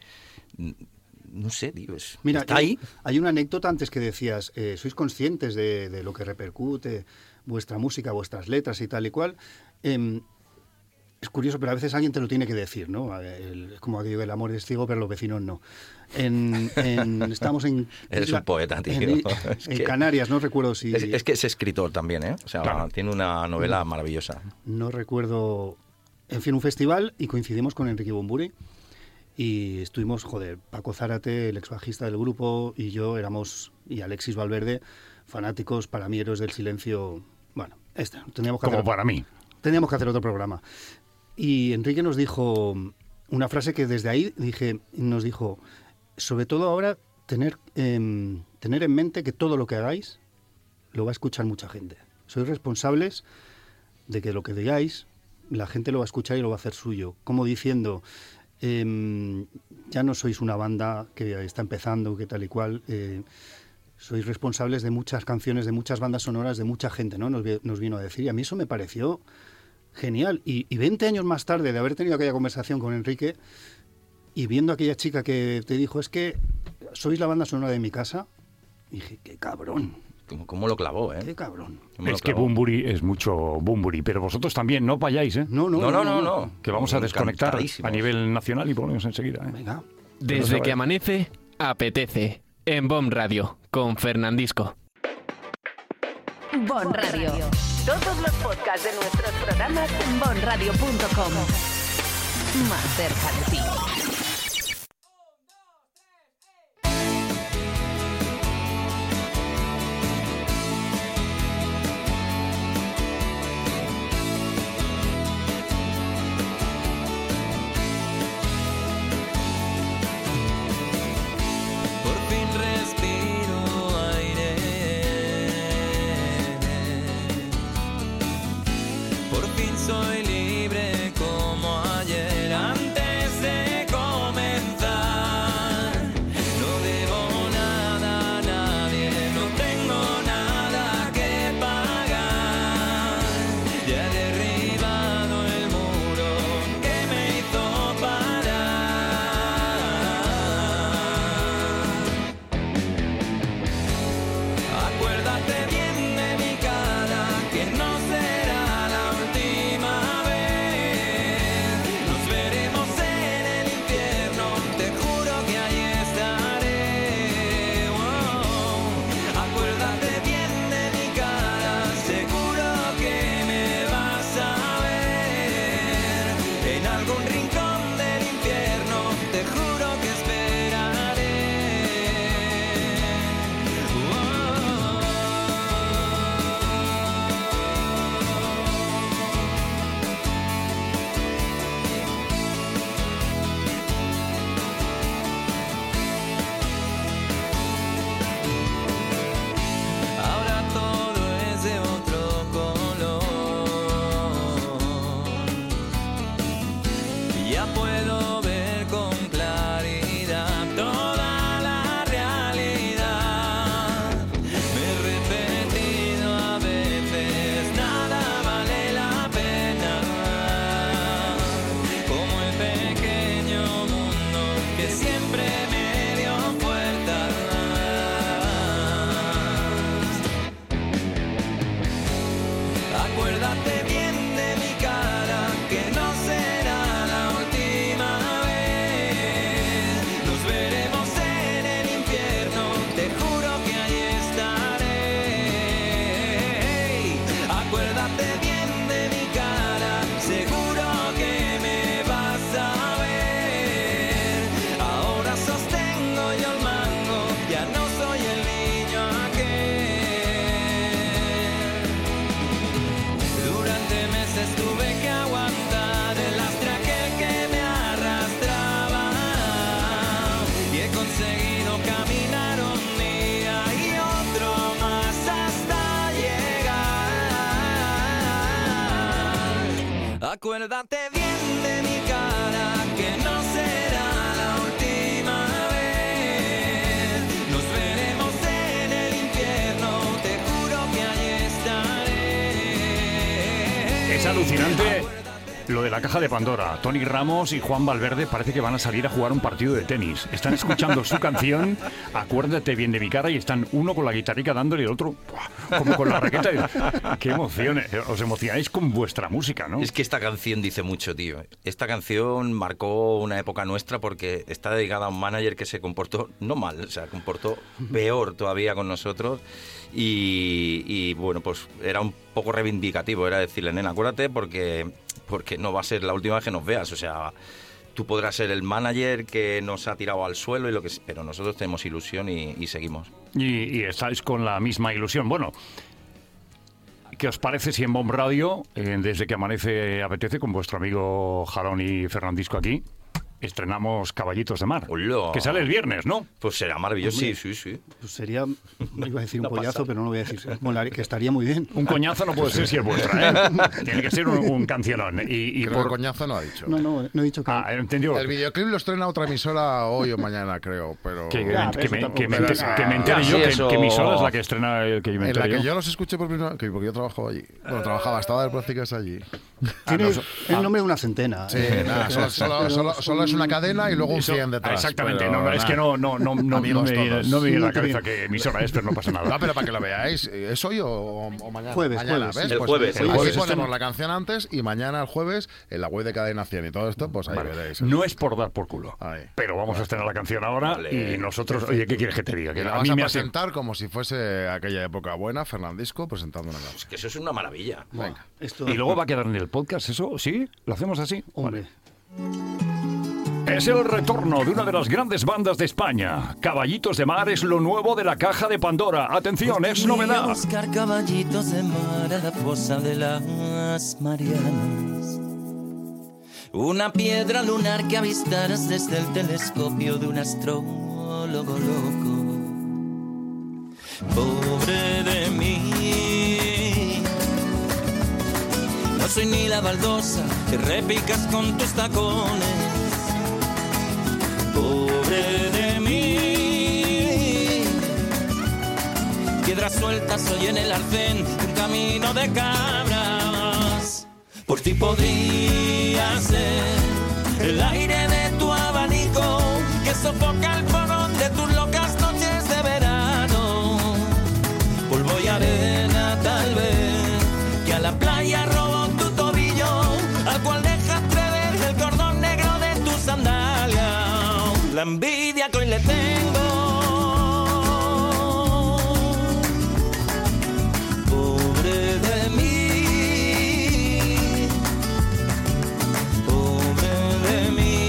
no sé, tío, es- Mira, está hay, ahí. hay una anécdota antes que decías, eh, sois conscientes de, de lo que repercute vuestra música, vuestras letras y tal y cual. Em, es curioso, pero a veces alguien te lo tiene que decir, ¿no? El- es como aquello que el amor es ciego, pero los vecinos no. En, en- estamos en... Eres isla- un poeta, tío. En, Es en que- Canarias, no recuerdo si... Es, es que es escritor también, ¿eh? O sea, Claro. tiene una novela maravillosa. No recuerdo... En fin, un festival y coincidimos con Enrique Bunbury. Y estuvimos, joder, Paco Zárate, el ex bajista del grupo, y yo éramos, y Alexis Valverde, fanáticos, para mí, héroes del silencio. Bueno, este, teníamos que, Como hacer, para mí. teníamos que hacer otro programa. Y Enrique nos dijo una frase que desde ahí dije, nos dijo, sobre todo ahora, tener, em, tener en mente que todo lo que hagáis lo va a escuchar mucha gente. Sois responsables de que lo que digáis, la gente lo va a escuchar y lo va a hacer suyo. Como diciendo, eh, ya no sois una banda que está empezando, que tal y cual, eh, sois responsables de muchas canciones, de muchas bandas sonoras, de mucha gente, ¿no? Nos, vi- nos vino a decir. Y a mí eso me pareció genial. Y, y veinte años más tarde de haber tenido aquella conversación con Enrique y viendo a aquella chica que te dijo, es que sois la banda sonora de mi casa, dije, qué cabrón, ¿Cómo, cómo lo clavó, qué eh? cabrón. ¿Cómo lo Es que clavó? Bunbury es mucho Bunbury, pero vosotros también, no vayáis, ¿eh? No, no, No, no, no, no. Que vamos a desconectar Encantadísimos. a nivel nacional y volvemos enseguida, ¿eh? Venga. Desde que amanece, apetece. En Bomb Radio, con Fernandisco. Bon Radio. Todos los podcasts de nuestros programas en bon radio punto com. Más cerca de ti. Por fin respiro aire. Por fin soy libre como ayer antes de comenzar. No debo nada a nadie, no tengo nada que pagar. Ya he derribado el muro que me hizo parar. Acuérdate bien de mi cara, que no será la última acuérdate bien de mi cara, seguro que me vas a ver. Ahora sostengo yo el mango, ya no soy el niño aquel. Durante meses tuve que aguantar el lastre aquel que me arrastraba, y he conseguido caminar un día y otro más hasta llegar. Acuérdate bien de mi cara, que no será la última vez. Nos veremos en el infierno, te juro que allí estaré. Es alucinante lo de la caja de Pandora. Tony Ramos y Juan Valverde parece que van a salir a jugar un partido de tenis. Están escuchando su canción, Acuérdate bien de mi cara, y están uno con la guitarrica dándole y el otro ¡buah!, como con la raqueta. ¡Qué emociones! Os emocionáis con vuestra música, ¿no? Es que esta canción dice mucho, tío. Esta canción marcó una época nuestra porque está dedicada a un manager que se comportó no mal, o sea, comportó peor todavía con nosotros. Y, y bueno, pues era un poco reivindicativo, era decirle, nena, acuérdate porque, porque no va a ser la última vez que nos veas, o sea, tú podrás ser el manager que nos ha tirado al suelo, y lo que, pero nosotros tenemos ilusión y, y seguimos. Y, y estáis con la misma ilusión. Bueno, ¿qué os parece si en Bomb Radio, eh, desde que amanece apetece, con vuestro amigo Jarón y Fernandisco aquí, estrenamos Caballitos de Mar? ¡Hola! Que sale el viernes, ¿no? Pues será maravilloso, Hombre, sí, sí, sí. Pues sería, no iba a decir un No pasa. pollazo, pero no lo voy a decir. Molaría, que estaría muy bien. Un coñazo no puede ser si es vuestra, ¿eh? Tiene que ser un, un cancionón. Y, y Creo por... que coñazo no ha dicho. No, no, no he dicho que... Ah, entendió. El videoclip lo estrena otra emisora hoy o mañana, creo, pero... Que, Ya, que, eso me, tampoco que, me, pasa enter- nada. que me entere Ya, yo sí, que, eso- que mi emisora es la que estrena el que me En entere la que yo. yo los escuché por primera vez, porque yo trabajo allí. Bueno, trabajaba, estaba de prácticas allí. Tiene Ah, no, so- el nombre de una centena. Sí, ¿eh? nada, solo, solo- solo- solo es una cadena y luego un Eso- cien detrás. Exactamente, pero no, es nada. que no, no, no, no, no Amigos me, todos. no me viene a la Sí, cabeza bien. que emisora es, pero no pasa nada. No, pero para que lo veáis, ¿es hoy o, o mañana? Jueves, mañana, jueves, ¿ves? sí. El Pues jueves, aquí el jueves ponemos estreno. la canción antes y mañana el jueves en la web de Cadena cien y todo esto, pues ahí Vale. veréis. No es por dar por culo, Ahí. pero vamos a estrenar la canción ahora. Vale. Y nosotros, oye, ¿qué quieres que te diga? Y Que la a vas mí a me hace... presentar como si fuese aquella época buena, Fernandisco presentando una canción. Que eso es una maravilla. Venga. Esto, Y luego va a quedar en el podcast, ¿eso? ¿Sí? ¿Lo hacemos así? hombre, Es el retorno de una de las grandes bandas de España. Caballitos de Mar es lo nuevo de la caja de Pandora. Atención, es Voy a novedad. buscar caballitos de mar a la fosa de las Marianas. Una piedra lunar que avistarás desde el telescopio de un astrólogo loco. Pobre de mí, no soy ni la baldosa que repicas con tus tacones. Pobre de mí, piedras sueltas soy en el arcén, un camino de cabras. Por ti podría ser el aire de tu abanico que sofoca el fogón de tus locas noches de verano. Polvo y arena tal vez, que a la playa robó tu tobillo, al cual dejaste ver el cordón negro de tu sandalia. La envidia que hoy le tengo, pobre de mí, pobre de mí.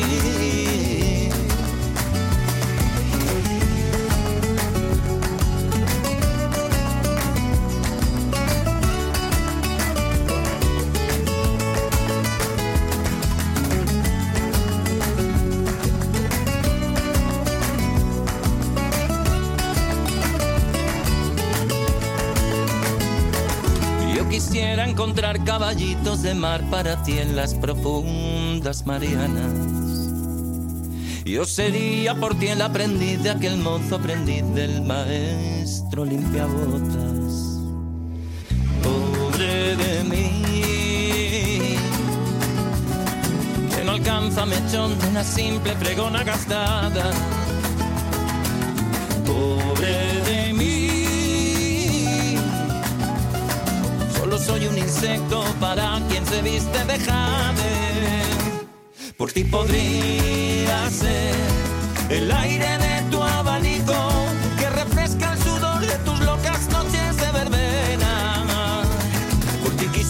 Yo quisiera encontrar caballitos de mar para ti en las profundas Marianas. Yo sería por ti el aprendiz de aquel mozo aprendiz del maestro limpiabotas. Pobre de mí, que no alcanza mechón de una simple pregona gastada. Pobre de mí, solo soy un insecto para quien se viste de jade. Por ti podría ser el aire de tu abanico que refresca el sudor de tus locas noches de verbena. Por ti quisiera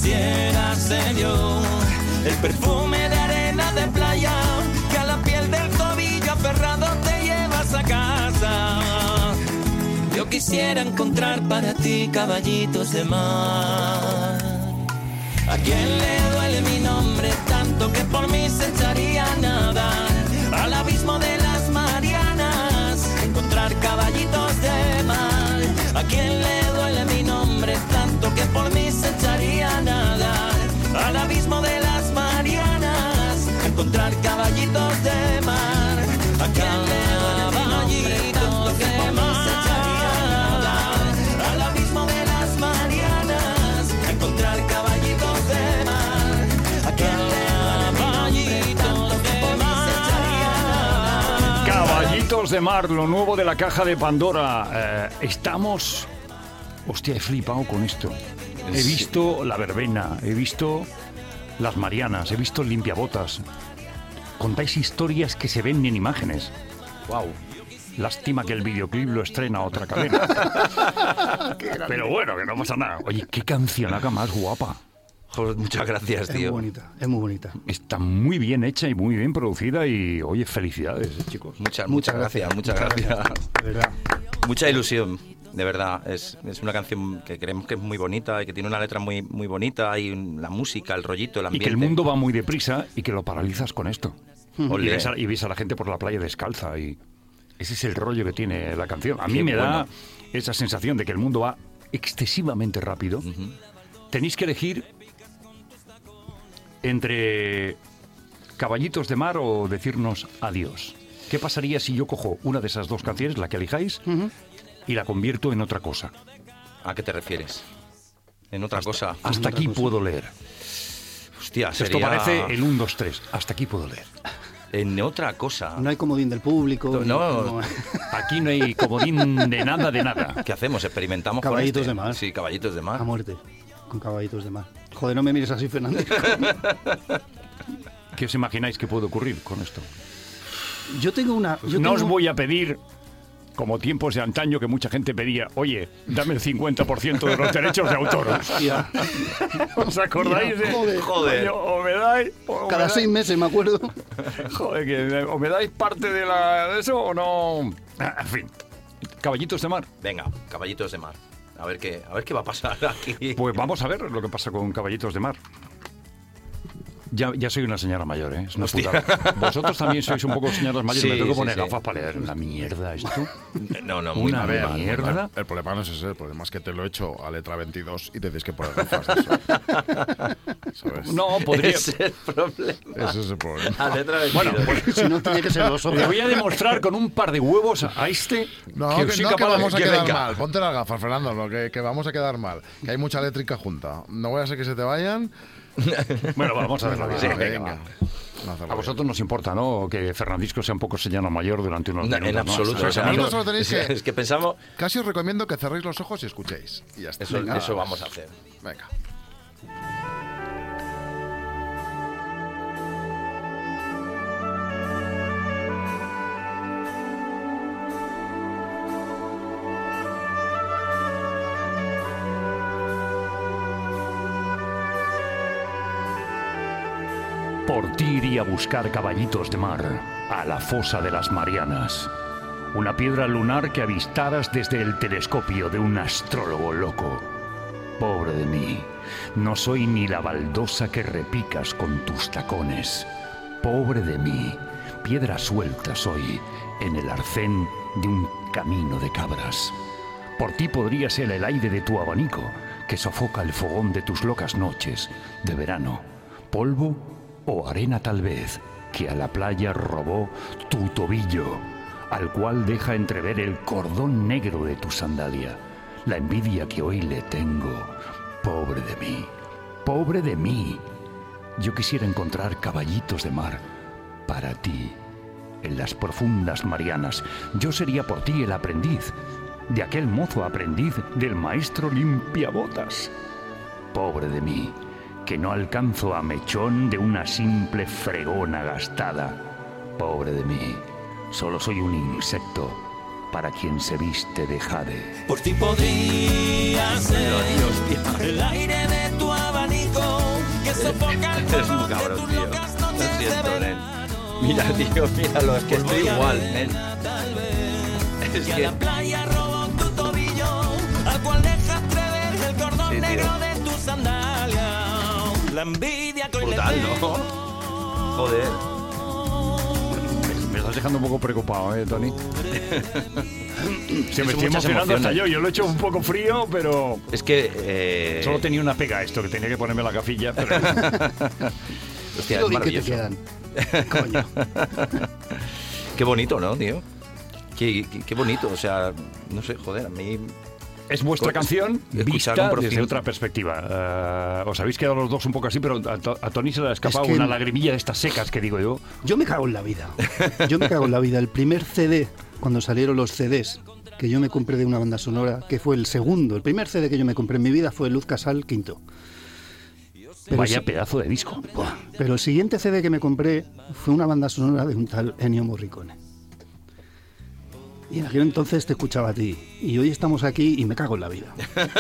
quisiera ser yo el perfume de arena de playa que a la piel del tobillo aferrado te llevas a casa. Yo quisiera encontrar para ti caballitos de mar. ¿A quién le duele mi nombre tanto que por mí se echaría a nadar al abismo de las Marianas? Encontrar caballitos de mar. ¿A quién le duele mi nombre tanto que por mí se echaría a nadar al abismo de las Marianas? Encontrar caballitos de mar. ¿A quién le duele mi nombre tanto que por mí se echaría a nadar al abismo de las Marianas? Encontrar caballitos de mar. ¿A quién le duele mi nombre tanto que por mí se echaría a nadar? Caballitos de mar, lo nuevo de la caja de Pandora. Eh, estamos... Hostia, he flipado con esto. He visto la verbena, he visto las Marianas, he visto el limpiabotas. Contáis historias que se ven en imágenes. Wow. Lástima que el videoclip lo estrena otra cadena. Pero bueno, que no pasa nada. Oye, qué cancionaca más guapa. Joder, muchas gracias, Es tío. muy bonita, es muy bonita. Está muy bien hecha y muy bien producida y, oye, felicidades, eh, chicos. Muchas, muchas gracias, muchas gracias. De verdad. Mucha ilusión, de verdad. Es, es una canción que creemos que es muy bonita y que tiene una letra muy, muy bonita y un- la música, el rollito, el Y ambiente. que el mundo va muy deprisa y que lo paralizas con esto. Y Olé. ves, a, y ves a la gente por la playa descalza y ese es el rollo que tiene la canción. A mí Qué me da bueno. esa sensación de que el mundo va excesivamente rápido. Ujú. Tenéis que elegir entre Caballitos de Mar o decirnos adiós. ¿Qué pasaría si yo cojo una de esas dos canciones, la que elijáis, y la convierto en otra cosa? ¿A qué te refieres? En otra cosa. Hasta aquí puedo leer. Hostia, Esto sería... parece el uno, dos, tres. Hasta aquí puedo leer. En otra cosa. No hay comodín del público. No. ni- Aquí no hay comodín de nada, de nada. ¿Qué hacemos? ¿Experimentamos Caballitos con este? de mar. Sí, caballitos de mar. A muerte, con caballitos de mar. Joder, no me mires así, Fernández. ¿Qué os imagináis que puede ocurrir con esto? Yo tengo una... Yo No os tengo- voy a pedir, como tiempos de antaño que mucha gente pedía, oye, dame el cincuenta por ciento de los derechos de autor. Hostia, ¿Os acordáis de...? Joder. Joder. Coño, o me dais... o me cada dais- seis meses me acuerdo. Joder, que o me dais parte de, la, de eso o no... Ah, en fin, Caballitos de Mar. Venga, caballitos de mar. A ver qué, a ver qué va a pasar aquí. Pues vamos a ver lo que pasa con Caballitos de Mar. Ya, ya soy una señora mayor, ¿eh? Es una Hostia. putada. Vosotros también sois un poco señoras mayores. Sí, me tengo que sí, poner sí. gafas para leer. La mierda esto. No, no, muy Una mal, vez. muy mal. Mierda. El problema no es ese, el problema es que te lo he hecho a letra veintidós y te tienes que poner gafas de eso. ¿Sabes? No, podría... Ese es el problema. Ese es el problema. A letra Bueno, veintidós. Si no, tiene que ser los Le ojos. voy a demostrar con un par de huevos a este No, que que, soy no, que capaz de- vamos a que quedar venga. mal. Ponte las gafas, Fernando, no, que, que vamos a quedar mal. Que hay mucha eléctrica junta. No voy a hacer que se te vayan. Bueno, vamos a verlo bien. Sí, Venga, venga. va. No hacerlo A bien. vosotros nos importa, ¿no? Que Fernandisco sea un poco señora mayor durante unos No, minutos. en ¿no? absoluto. ¿Sabes? o sea, A mí no no- solo tenéis que- es que pensamos... Casi os recomiendo que cerréis los ojos y escuchéis. Y ya está. Eso, Venga. eso vamos a hacer. Venga. Por ti iría a buscar caballitos de mar a la fosa de las Marianas. Una piedra lunar que avistaras desde el telescopio de un astrólogo loco. Pobre de mí, no soy ni la baldosa que repicas con tus tacones. Pobre de mí, piedra suelta soy en el arcén de un camino de cabras. Por ti podría ser el aire de tu abanico que sofoca el fogón de tus locas noches de verano. Polvo o arena tal vez que a la playa robó tu tobillo, al cual deja entrever el cordón negro de tu sandalia. La envidia que hoy le tengo, pobre de mí, pobre de mí. Yo quisiera encontrar caballitos de mar para ti, en las profundas Marianas. Yo sería por ti el aprendiz, de aquel mozo aprendiz del maestro limpiabotas. Pobre de mí, que no alcanzo a mechón de una simple fregona gastada. Pobre de mí, solo soy un insecto para quien se viste de jade. Por ti podría ser el aire de tu abanico Es muy cabrón, tío. Lo siento, nen. Mira, tío, míralo, es que estoy igual, nen. Es que... playa robó tu tobillo, al cual dejaste ver el cordón Sí, tío. negro de tu sandalia. La envidia que hoy le Brutal, tengo. ¿no? Joder. Me estás dejando un poco preocupado, ¿eh, Tony? Se me estoy muchas emocionando hasta emociones. yo. Yo lo he hecho un poco frío, pero... Es que... Eh... Solo tenía una pega esto, que tenía que ponerme la gafilla, pero... Hostia, Lo es bien que te maravilloso. quedan. Coño. Qué bonito, ¿no, tío? Qué, qué, qué bonito, o sea, no sé, joder, a mí... Es vuestra Pues, canción escuchar vista un desde procedimiento. otra perspectiva. Uh, os habéis quedado los dos un poco así, pero a, To- a Tony se le ha escapado Es que- una lagrimilla de estas secas que digo yo. Yo me cago en la vida. Yo me cago en la vida. El primer C D, cuando salieron los C Ds, que yo me compré de una banda sonora, que fue el segundo, el primer C D que yo me compré en mi vida fue Luz Casal Quinto. Pero Vaya sí- pedazo de disco. Buah, Pero el siguiente C D que me compré fue una banda sonora de un tal Ennio Morricone. Y en aquel entonces te escuchaba a ti. Y hoy estamos aquí y me cago en la vida.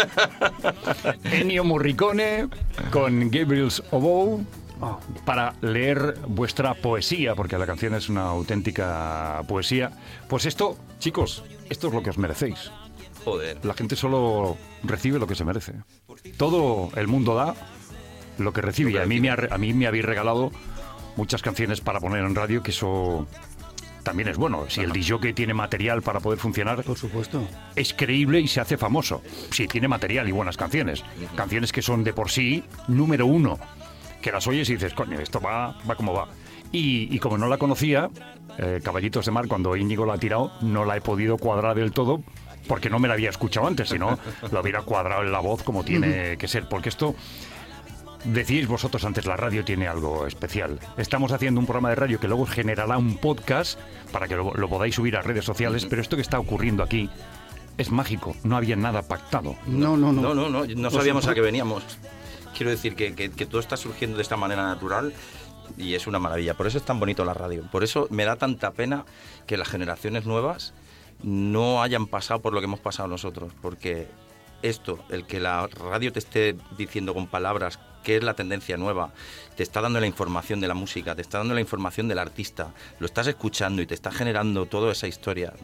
Ennio Morricone con Gabriel's Oboe Oh, para leer vuestra poesía, porque la canción es una auténtica poesía. Pues esto, chicos, esto es lo que os merecéis. Joder. La gente solo recibe lo que se merece. Todo el mundo da lo que recibe. Y a mí me, ha- a mí me habéis regalado muchas canciones para poner en radio, que eso también es bueno. Si el disjockey tiene material para poder funcionar, por supuesto. es creíble y se hace famoso. Si tiene material y buenas canciones. Canciones que son de por sí número uno. Que las oyes y dices, coño, esto va, va como va. Y, y como no la conocía, eh, Caballitos de Mar, cuando Íñigo la ha tirado, no la he podido cuadrar del todo porque no me la había escuchado antes, sino lo hubiera cuadrado en la voz como tiene que ser. Porque esto, decíais vosotros antes, la radio tiene algo especial. Estamos haciendo un programa de radio que luego generará un podcast para que lo, lo podáis subir a redes sociales, pero esto que está ocurriendo aquí es mágico, no había nada pactado. No, no, no. No, no, no, no Por sabíamos a supuesto. qué veníamos. Quiero decir que, que, que todo está surgiendo de esta manera natural y es una maravilla. Por eso es tan bonito la radio. Por eso me da tanta pena que las generaciones nuevas no hayan pasado por lo que hemos pasado nosotros. Porque esto, el que la radio te esté diciendo con palabras qué es la tendencia nueva, te está dando la información de la música, te está dando la información del artista, lo estás escuchando y te está generando toda esa historia.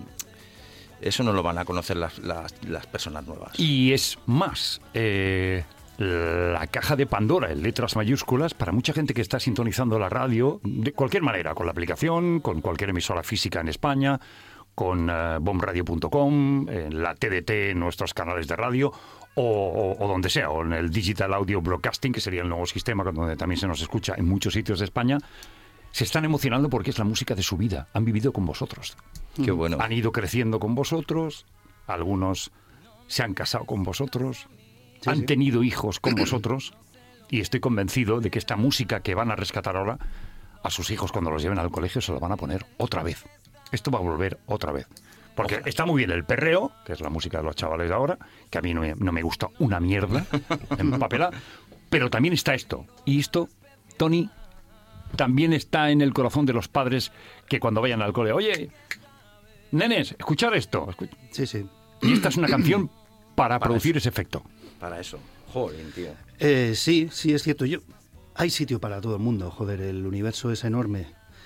Eso no lo van a conocer las, las, las personas nuevas. Y es más, eh, la caja de Pandora en letras mayúsculas para mucha gente que está sintonizando la radio de cualquier manera, con la aplicación, con cualquier emisora física en España, con uh, bomb radio punto com, en la T D T, en nuestros canales de radio, o, o, o donde sea, o en el Digital Audio Broadcasting, que sería el nuevo sistema donde también se nos escucha en muchos sitios de España. Se están emocionando porque es la música de su vida. Han vivido con vosotros. Qué bueno. Han ido creciendo con vosotros. Algunos se han casado con vosotros. Sí, han sí. tenido hijos con vosotros. Y estoy convencido de que esta música que van a rescatar ahora, a sus hijos cuando los lleven al colegio se la van a poner otra vez. Esto va a volver otra vez. Porque Ojalá. está muy bien el perreo, que es la música de los chavales de ahora, que a mí no me, no me gusta una mierda en papela, pero también está esto. Y esto, Tony, también está en el corazón de los padres que cuando vayan al cole, oye, nenes, escuchar esto. Escu- Sí, sí. Y esta es una canción para, Para producir eso. ese efecto. Para eso. Joder, tío. Eh, sí, sí, es cierto. Yo, hay sitio para todo el mundo, joder, el universo es enorme.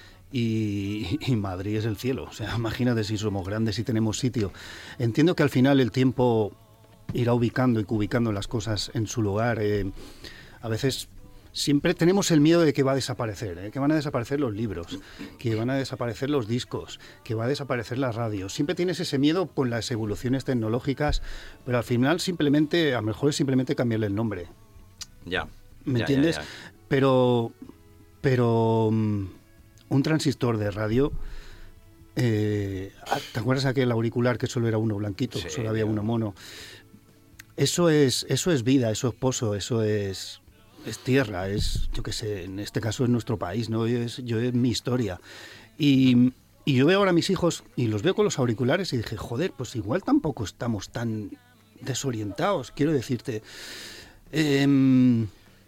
Y, y Madrid es el cielo. O sea, imagínate si somos grandes y tenemos sitio. Entiendo que al final el tiempo irá ubicando y ubicando las cosas en su lugar. Eh, a veces siempre tenemos el miedo de que va a desaparecer, ¿eh? Que van a desaparecer los libros, que van a desaparecer los discos, que va a desaparecer la radio. Siempre tienes ese miedo por las evoluciones tecnológicas, pero al final simplemente, a lo mejor es simplemente cambiarle el nombre. Ya. ¿Me Ya, entiendes? ya, ya. Pero, pero mm, un transistor de radio, eh, ¿te acuerdas aquel auricular que solo era uno blanquito, Sí, solo había tío. uno mono? Eso es, eso es vida, eso es pozo, eso es, es tierra, es, yo qué sé, en este caso es nuestro país, ¿no? Yo es, yo es mi historia. Y, y yo veo ahora a mis hijos y los veo con los auriculares y dije, joder, pues igual tampoco estamos tan desorientados, quiero decirte. Em,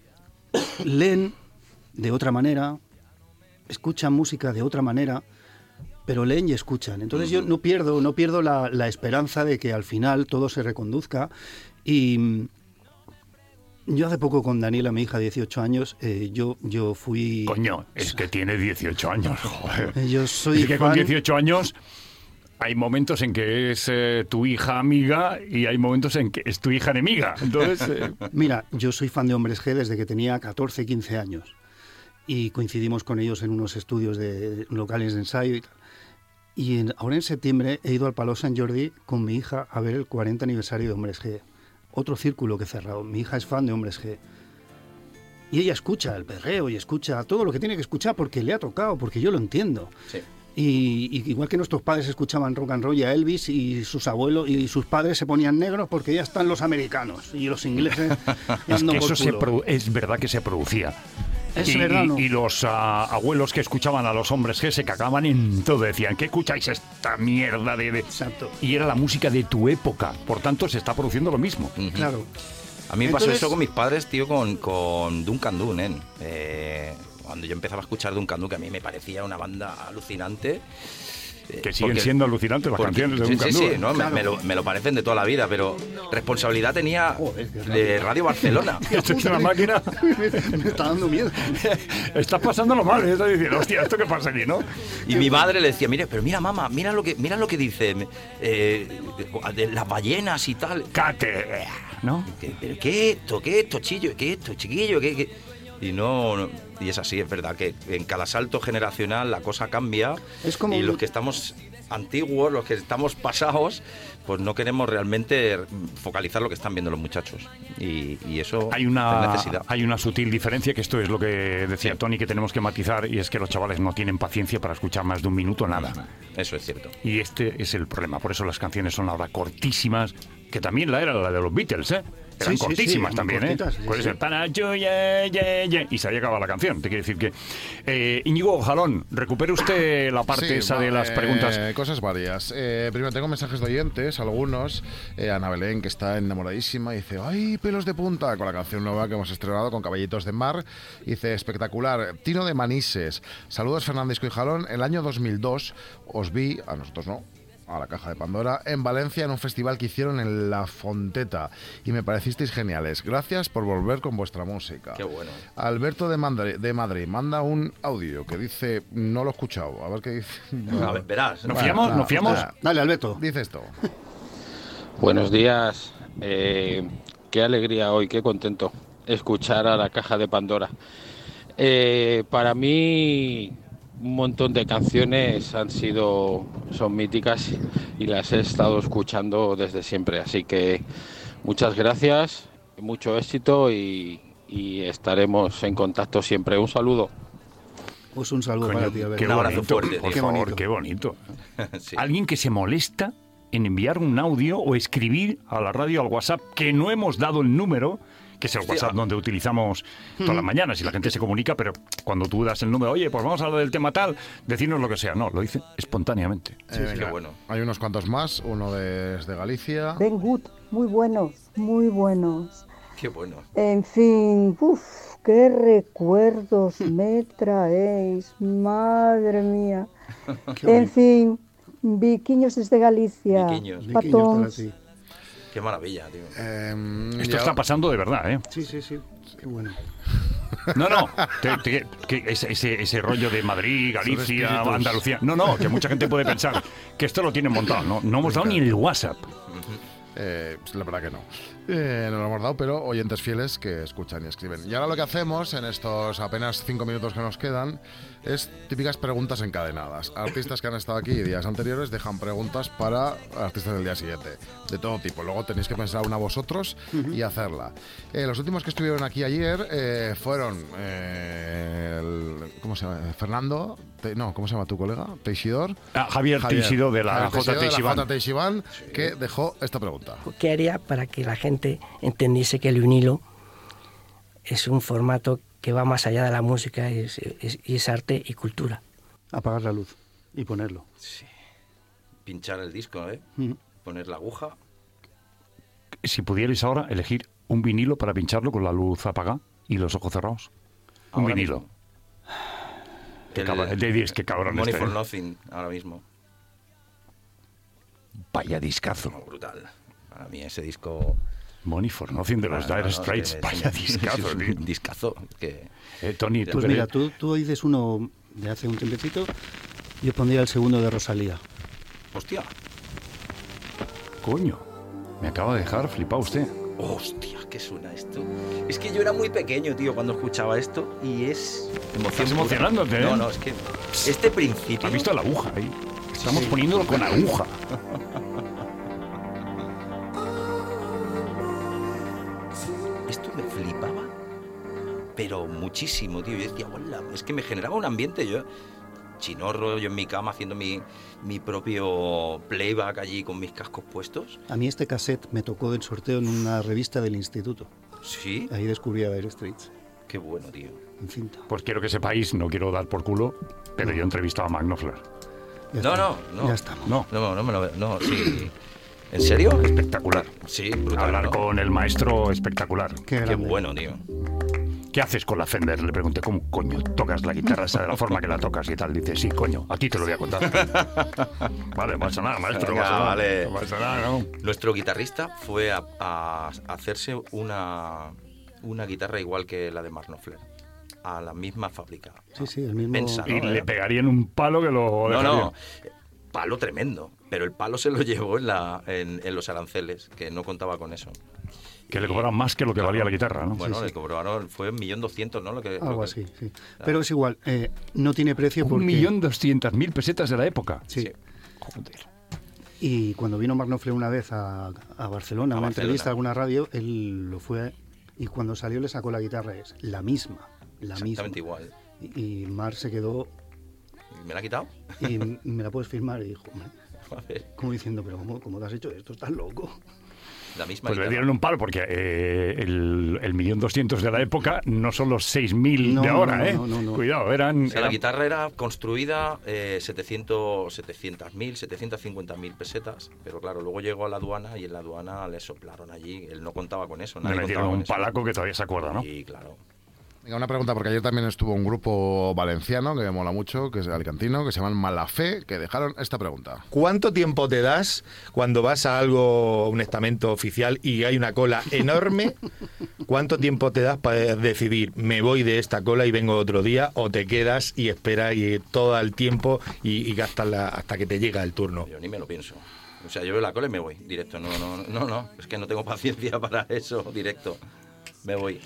leen de otra manera, escuchan música de otra manera, pero leen y escuchan. Entonces yo no pierdo, no pierdo la, la esperanza de que al final todo se reconduzca y, Yo hace poco con Daniela, mi hija de dieciocho años, eh, yo, yo fui... Coño, es que tiene dieciocho años, joder. Yo soy Es que con fan- dieciocho años hay momentos en que es eh, tu hija amiga y hay momentos en que es tu hija enemiga. Entonces, eh, Mira, yo soy fan de Hombres G desde que tenía catorce, quince años. Y coincidimos con ellos en unos estudios de locales de ensayo y tal. Y en- ahora en septiembre he ido al Palau Sant Jordi con mi hija a ver el cuarenta aniversario de Hombres G. Otro círculo que he cerrado. Mi hija es fan de Hombres G. Y ella escucha el perreo y escucha todo lo que tiene que escuchar porque le ha tocado, porque yo lo entiendo. Sí. Y, y igual que nuestros padres escuchaban rock and roll y a Elvis, y sus abuelos y sus padres se ponían negros porque ya están los americanos y los ingleses. es dando que por eso se culo. produ- es verdad que se producía. Es y, verdad, ¿no? y los ah, abuelos que escuchaban a los hombres que se cagaban en todo, decían, ¿qué escucháis esta mierda de, de-?" Exacto. Y era la música de tu época, por tanto se está produciendo lo mismo. Ujú. Claro. A mí me pasó Entonces- eso con mis padres, tío, con, con Duncan Du, nen. Eh, cuando yo empezaba a escuchar Duncan Du, que a mí me parecía una banda alucinante. eh, Que siguen porque- siendo alucinantes las porque- canciones de sí, Duncan sí, Du. sí, ¿no? Me- Claro. me, lo, me lo parecen de toda la vida, pero responsabilidad tenía Joder, qué de Radio Barcelona. Esto es una máquina. me, me está dando miedo. Estás pasándolo mal, ¿eh? Estás diciendo, hostia, ¿esto qué pasa aquí, no? Y mi madre le decía, mire, pero mira, mamá, mira lo que, mira lo que dice eh, de, de las ballenas y tal. Cate, ¿no? ¿Qué, pero qué es esto? ¿Qué es esto, chillo? ¿Qué es esto, chiquillo? ¿Qué, qué? Y no, no- y es así, es verdad que en cada salto generacional la cosa cambia. Es como y un- los que estamos antiguos, los que estamos pasados, pues no queremos realmente focalizar lo que están viendo los muchachos. Y, y eso Hay es una, necesidad. hay una sutil diferencia, que esto es lo que decía Tony, que tenemos que matizar, y es que los chavales no tienen paciencia para escuchar más de un minuto nada. Eso es cierto. Y este es el problema, por eso las canciones son ahora cortísimas, que también la era la de los Beatles, ¿eh? Eran Sí, sí, cortísimas sí, también, cortitas, sí, ¿eh? Puede sí. ser para yo, ye, ye, ye, y se había acabado la canción. Te quiero decir que... Eh, Íñigo Jalón, recupere usted la parte Sí, esa de va, las eh, preguntas. Cosas varias. Eh, primero tengo mensajes de oyentes, algunos. Eh, Ana Belén, que está enamoradísima, dice, ¡ay, pelos de punta! Con la canción nueva que hemos estrenado con Caballitos de Mar. Dice, espectacular. Tino de Manises. Saludos, Fernandisco y Jalón. El año dos mil dos os vi, a nosotros no, a la Caja de Pandora, en Valencia, en un festival que hicieron en La Fonteta, y me parecisteis geniales. Gracias por volver con vuestra música. Qué bueno. Alberto de, Mandre- de Madrid manda un audio que dice, no lo he escuchado, a ver qué dice. A ver, verás. ¿Nos Bueno, fiamos? nada, ¿Nos fiamos? nada. Dale, Alberto. Dice esto. Buenos días. Eh, qué alegría hoy, qué contento escuchar a la Caja de Pandora. Eh, para mí un montón de canciones han sido, son míticas y las he estado escuchando desde siempre. Así que muchas gracias, mucho éxito y, y estaremos en contacto siempre. Un saludo. Pues un saludo Coño, para ti, Alberto. qué Un abrazo bonito, fuerte, por tío. favor, Qué bonito. qué bonito. Sí. Alguien que se molesta en enviar un audio o escribir a la radio, al WhatsApp, que no hemos dado el número, que es el Hostia. WhatsApp donde utilizamos todas las mañanas y la gente se comunica, pero cuando tú das el número, oye, pues vamos a hablar del tema tal, decirnos lo que sea. No, lo dice espontáneamente. Eh, venga, qué bueno. Hay unos cuantos más, uno desde Galicia. Ben Good, muy buenos, muy buenos. Qué bueno. En fin, uff, qué recuerdos me traéis, madre mía. En fin, viquiños desde Galicia, Viquiños. Viquiños patón. para ti. Qué maravilla, tío. Eh, Esto ya- está pasando de verdad, ¿eh? Sí, sí, sí. Qué bueno. No, no, te- te- que ese, ese, ese rollo de Madrid, Galicia, espíritus. Andalucía. No, no, que mucha gente puede pensar que esto lo tienen montado. No, no hemos dado ni el WhatsApp. Eh, pues la verdad que no. Eh, no lo hemos dado, pero oyentes fieles que escuchan y escriben. Y ahora lo que hacemos en estos apenas cinco minutos que nos quedan es típicas preguntas encadenadas. Artistas que han estado aquí días anteriores dejan preguntas para artistas del día siguiente, de todo tipo. Luego tenéis que pensar una vosotros y hacerla. Eh, los últimos que estuvieron aquí ayer eh, fueron eh, el- ¿cómo se llama? Fernando, Te- no, ¿cómo se llama tu colega? Teixidor. Ah, Javier Teixido de la Javier J. Teixidor de la Teixibán. J. Teixibán, que dejó esta pregunta. ¿Qué haría para que la gente entendiese que el vinilo es un formato que va más allá de la música y es, es- y es arte y cultura? Apagar la luz y ponerlo. Pinchar el disco, ¿eh? Ujú. Poner la aguja. Si pudierais ahora elegir un vinilo para pincharlo con la luz apagada y los ojos cerrados. Un Ahora vinilo. mismo. Qué El- cabrón, el de diez, qué cabrón Money este, for ¿eh? Nothing, ahora mismo. Vaya discazo. No, brutal. Para mí ese disco Money for Nothing de los Bueno, Dire no, Straits. es que- Vaya es discazo, un tío. discazo. Que... Eh, Tony, tú Pues que mira, eres- tú, tú dices uno de hace un tiempecito, yo pondría el segundo de Rosalía. Hostia. Coño, me acaba de dejar flipado usted. Hostia, ¿qué suena esto? Es que yo era muy pequeño, tío, cuando escuchaba esto y es emoción. Estás pura. emocionándote, ¿eh? No, no, es que este principio... ¿Has visto la aguja ahí? Estamos Sí. poniéndolo con aguja. Esto me flipaba, pero muchísimo, tío. Yo decía, hola, es que me generaba un ambiente, yo chinorro, yo en mi cama haciendo mi, mi propio playback allí con mis cascos puestos. A mí este cassette me tocó en sorteo en una revista del instituto. Sí, Ahí descubrí a Dire Straits, qué bueno, tío. en cinta. Pues quiero que sepáis, no quiero dar por culo, pero yo he entrevistado a Mark Knopfler. Ya No, está. no, no. Ya estamos. No, No, no me lo... No, sí. ¿En serio? espectacular. Sí, brutal, Hablar ¿no? con el maestro, espectacular. Qué Qué grande. bueno, tío. ¿Qué haces con la Fender? Le pregunté, ¿cómo coño tocas la guitarra esa de la forma que la tocas y tal? Dice, sí, coño, aquí te lo voy a contar. Vale, no pasa nada, maestro, no Venga, pasa nada. vale. No pasa nada, ¿no? Nuestro guitarrista fue a, a hacerse una, una guitarra igual que la de Mark Knopfler, a la misma fábrica. Sí, sí, el mismo. Pensa, Y ¿no? le pegarían un palo que lo No, dejaría. no, palo tremendo, pero el palo se lo llevó en, la, en, en los aranceles, que no contaba con eso. Que le cobraban más que lo que valía la guitarra, ¿no? Bueno, Sí, sí. le cobraron, fue un millón doscientos, ¿no? Lo que, lo Algo que- así, sí. Pero es igual, eh, no tiene precio porque... Un millón doscientas mil pesetas de la época. Sí. Sí. Joder. Y cuando vino Mark Knopfler una vez a, a Barcelona, a A una Barcelona. entrevista a alguna radio, él lo fue y cuando salió le sacó la guitarra, es la misma, la misma. Exactamente igual. Y, y Mark se quedó ¿Me la ha quitado? y me la puedes firmar y dijo, "Hombre", A ver, como diciendo, pero ¿cómo, cómo te has hecho esto? ¿Estás loco? la misma Pues le guitarra. dieron un palo porque eh, el, el millón doscientos de la época no son los seis mil No, de ahora, no, ¿eh? no, no, no. Cuidado, eran... O sea, la eran- guitarra era construida eh, setecientos mil, setecientos cincuenta mil pesetas, pero claro, luego llegó a la aduana y en la aduana le soplaron allí, él no contaba con eso, Le nadie metieron contaba con un eso. palaco que todavía se acuerda, ¿no? Y claro. Venga, una pregunta, porque ayer también estuvo un grupo valenciano que me mola mucho, que es alicantino, que se llaman Malafé, que dejaron esta pregunta. ¿Cuánto tiempo te das cuando vas a algo, un estamento oficial y hay una cola enorme? ¿Cuánto tiempo te das para decidir, me voy de esta cola y vengo otro día, o te quedas y esperas y todo el tiempo y, y gastas la- hasta que te llega el turno? Yo ni me lo pienso. O sea, yo veo la cola y me voy directo. No, no, no, no. Es que no tengo paciencia para eso, directo. Me voy.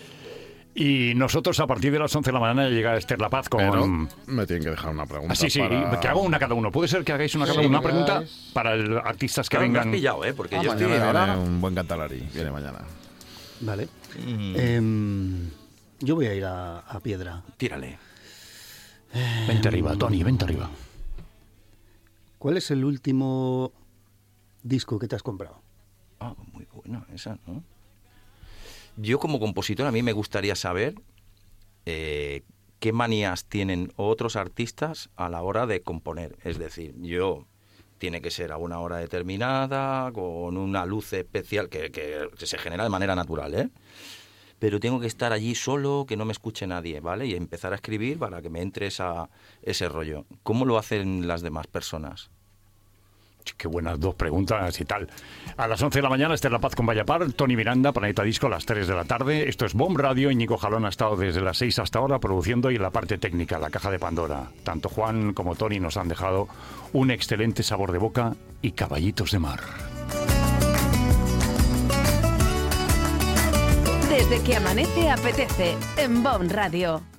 Y nosotros a partir de las once de la mañana llega Esther La Paz con... Pero me tienen que dejar una pregunta. Ah, sí, sí, para- que hago una cada uno. ¿Puede ser que hagáis una cada Sí, uno? Una que pregunta hagáis. para el, artistas que Claro, me has vengan... pillado, ¿eh? Porque Ah, yo mañana estoy ahora... viene un buen cantalari, viene mañana. Vale. Mm, Em, yo voy a ir a, a Piedra. tírale. Vente arriba, Tony, vente arriba. ¿Cuál es el último disco que te has comprado? Ah, muy buena esa, ¿no? Yo como compositor a mí me gustaría saber eh, qué manías tienen otros artistas a la hora de componer. Es decir, yo tiene que ser a una hora determinada, con una luz especial que, que- que se genera de manera natural, ¿eh? Pero tengo que estar allí solo, que no me escuche nadie, ¿vale? Y empezar a escribir para que me entre esa, ese rollo. ¿Cómo lo hacen las demás personas? Qué buenas dos preguntas y tal. A las once de la mañana, Esther La Paz con Vallapar, Tony Miranda, Planeta Disco a las tres de la tarde. Esto es Bomb Radio. Íñigo Jalón ha estado desde las seis hasta ahora produciendo y en la parte técnica, la caja de Pandora. Tanto Juan como Tony nos han dejado un excelente sabor de boca y caballitos de mar. Desde que amanece apetece en Bomb Radio.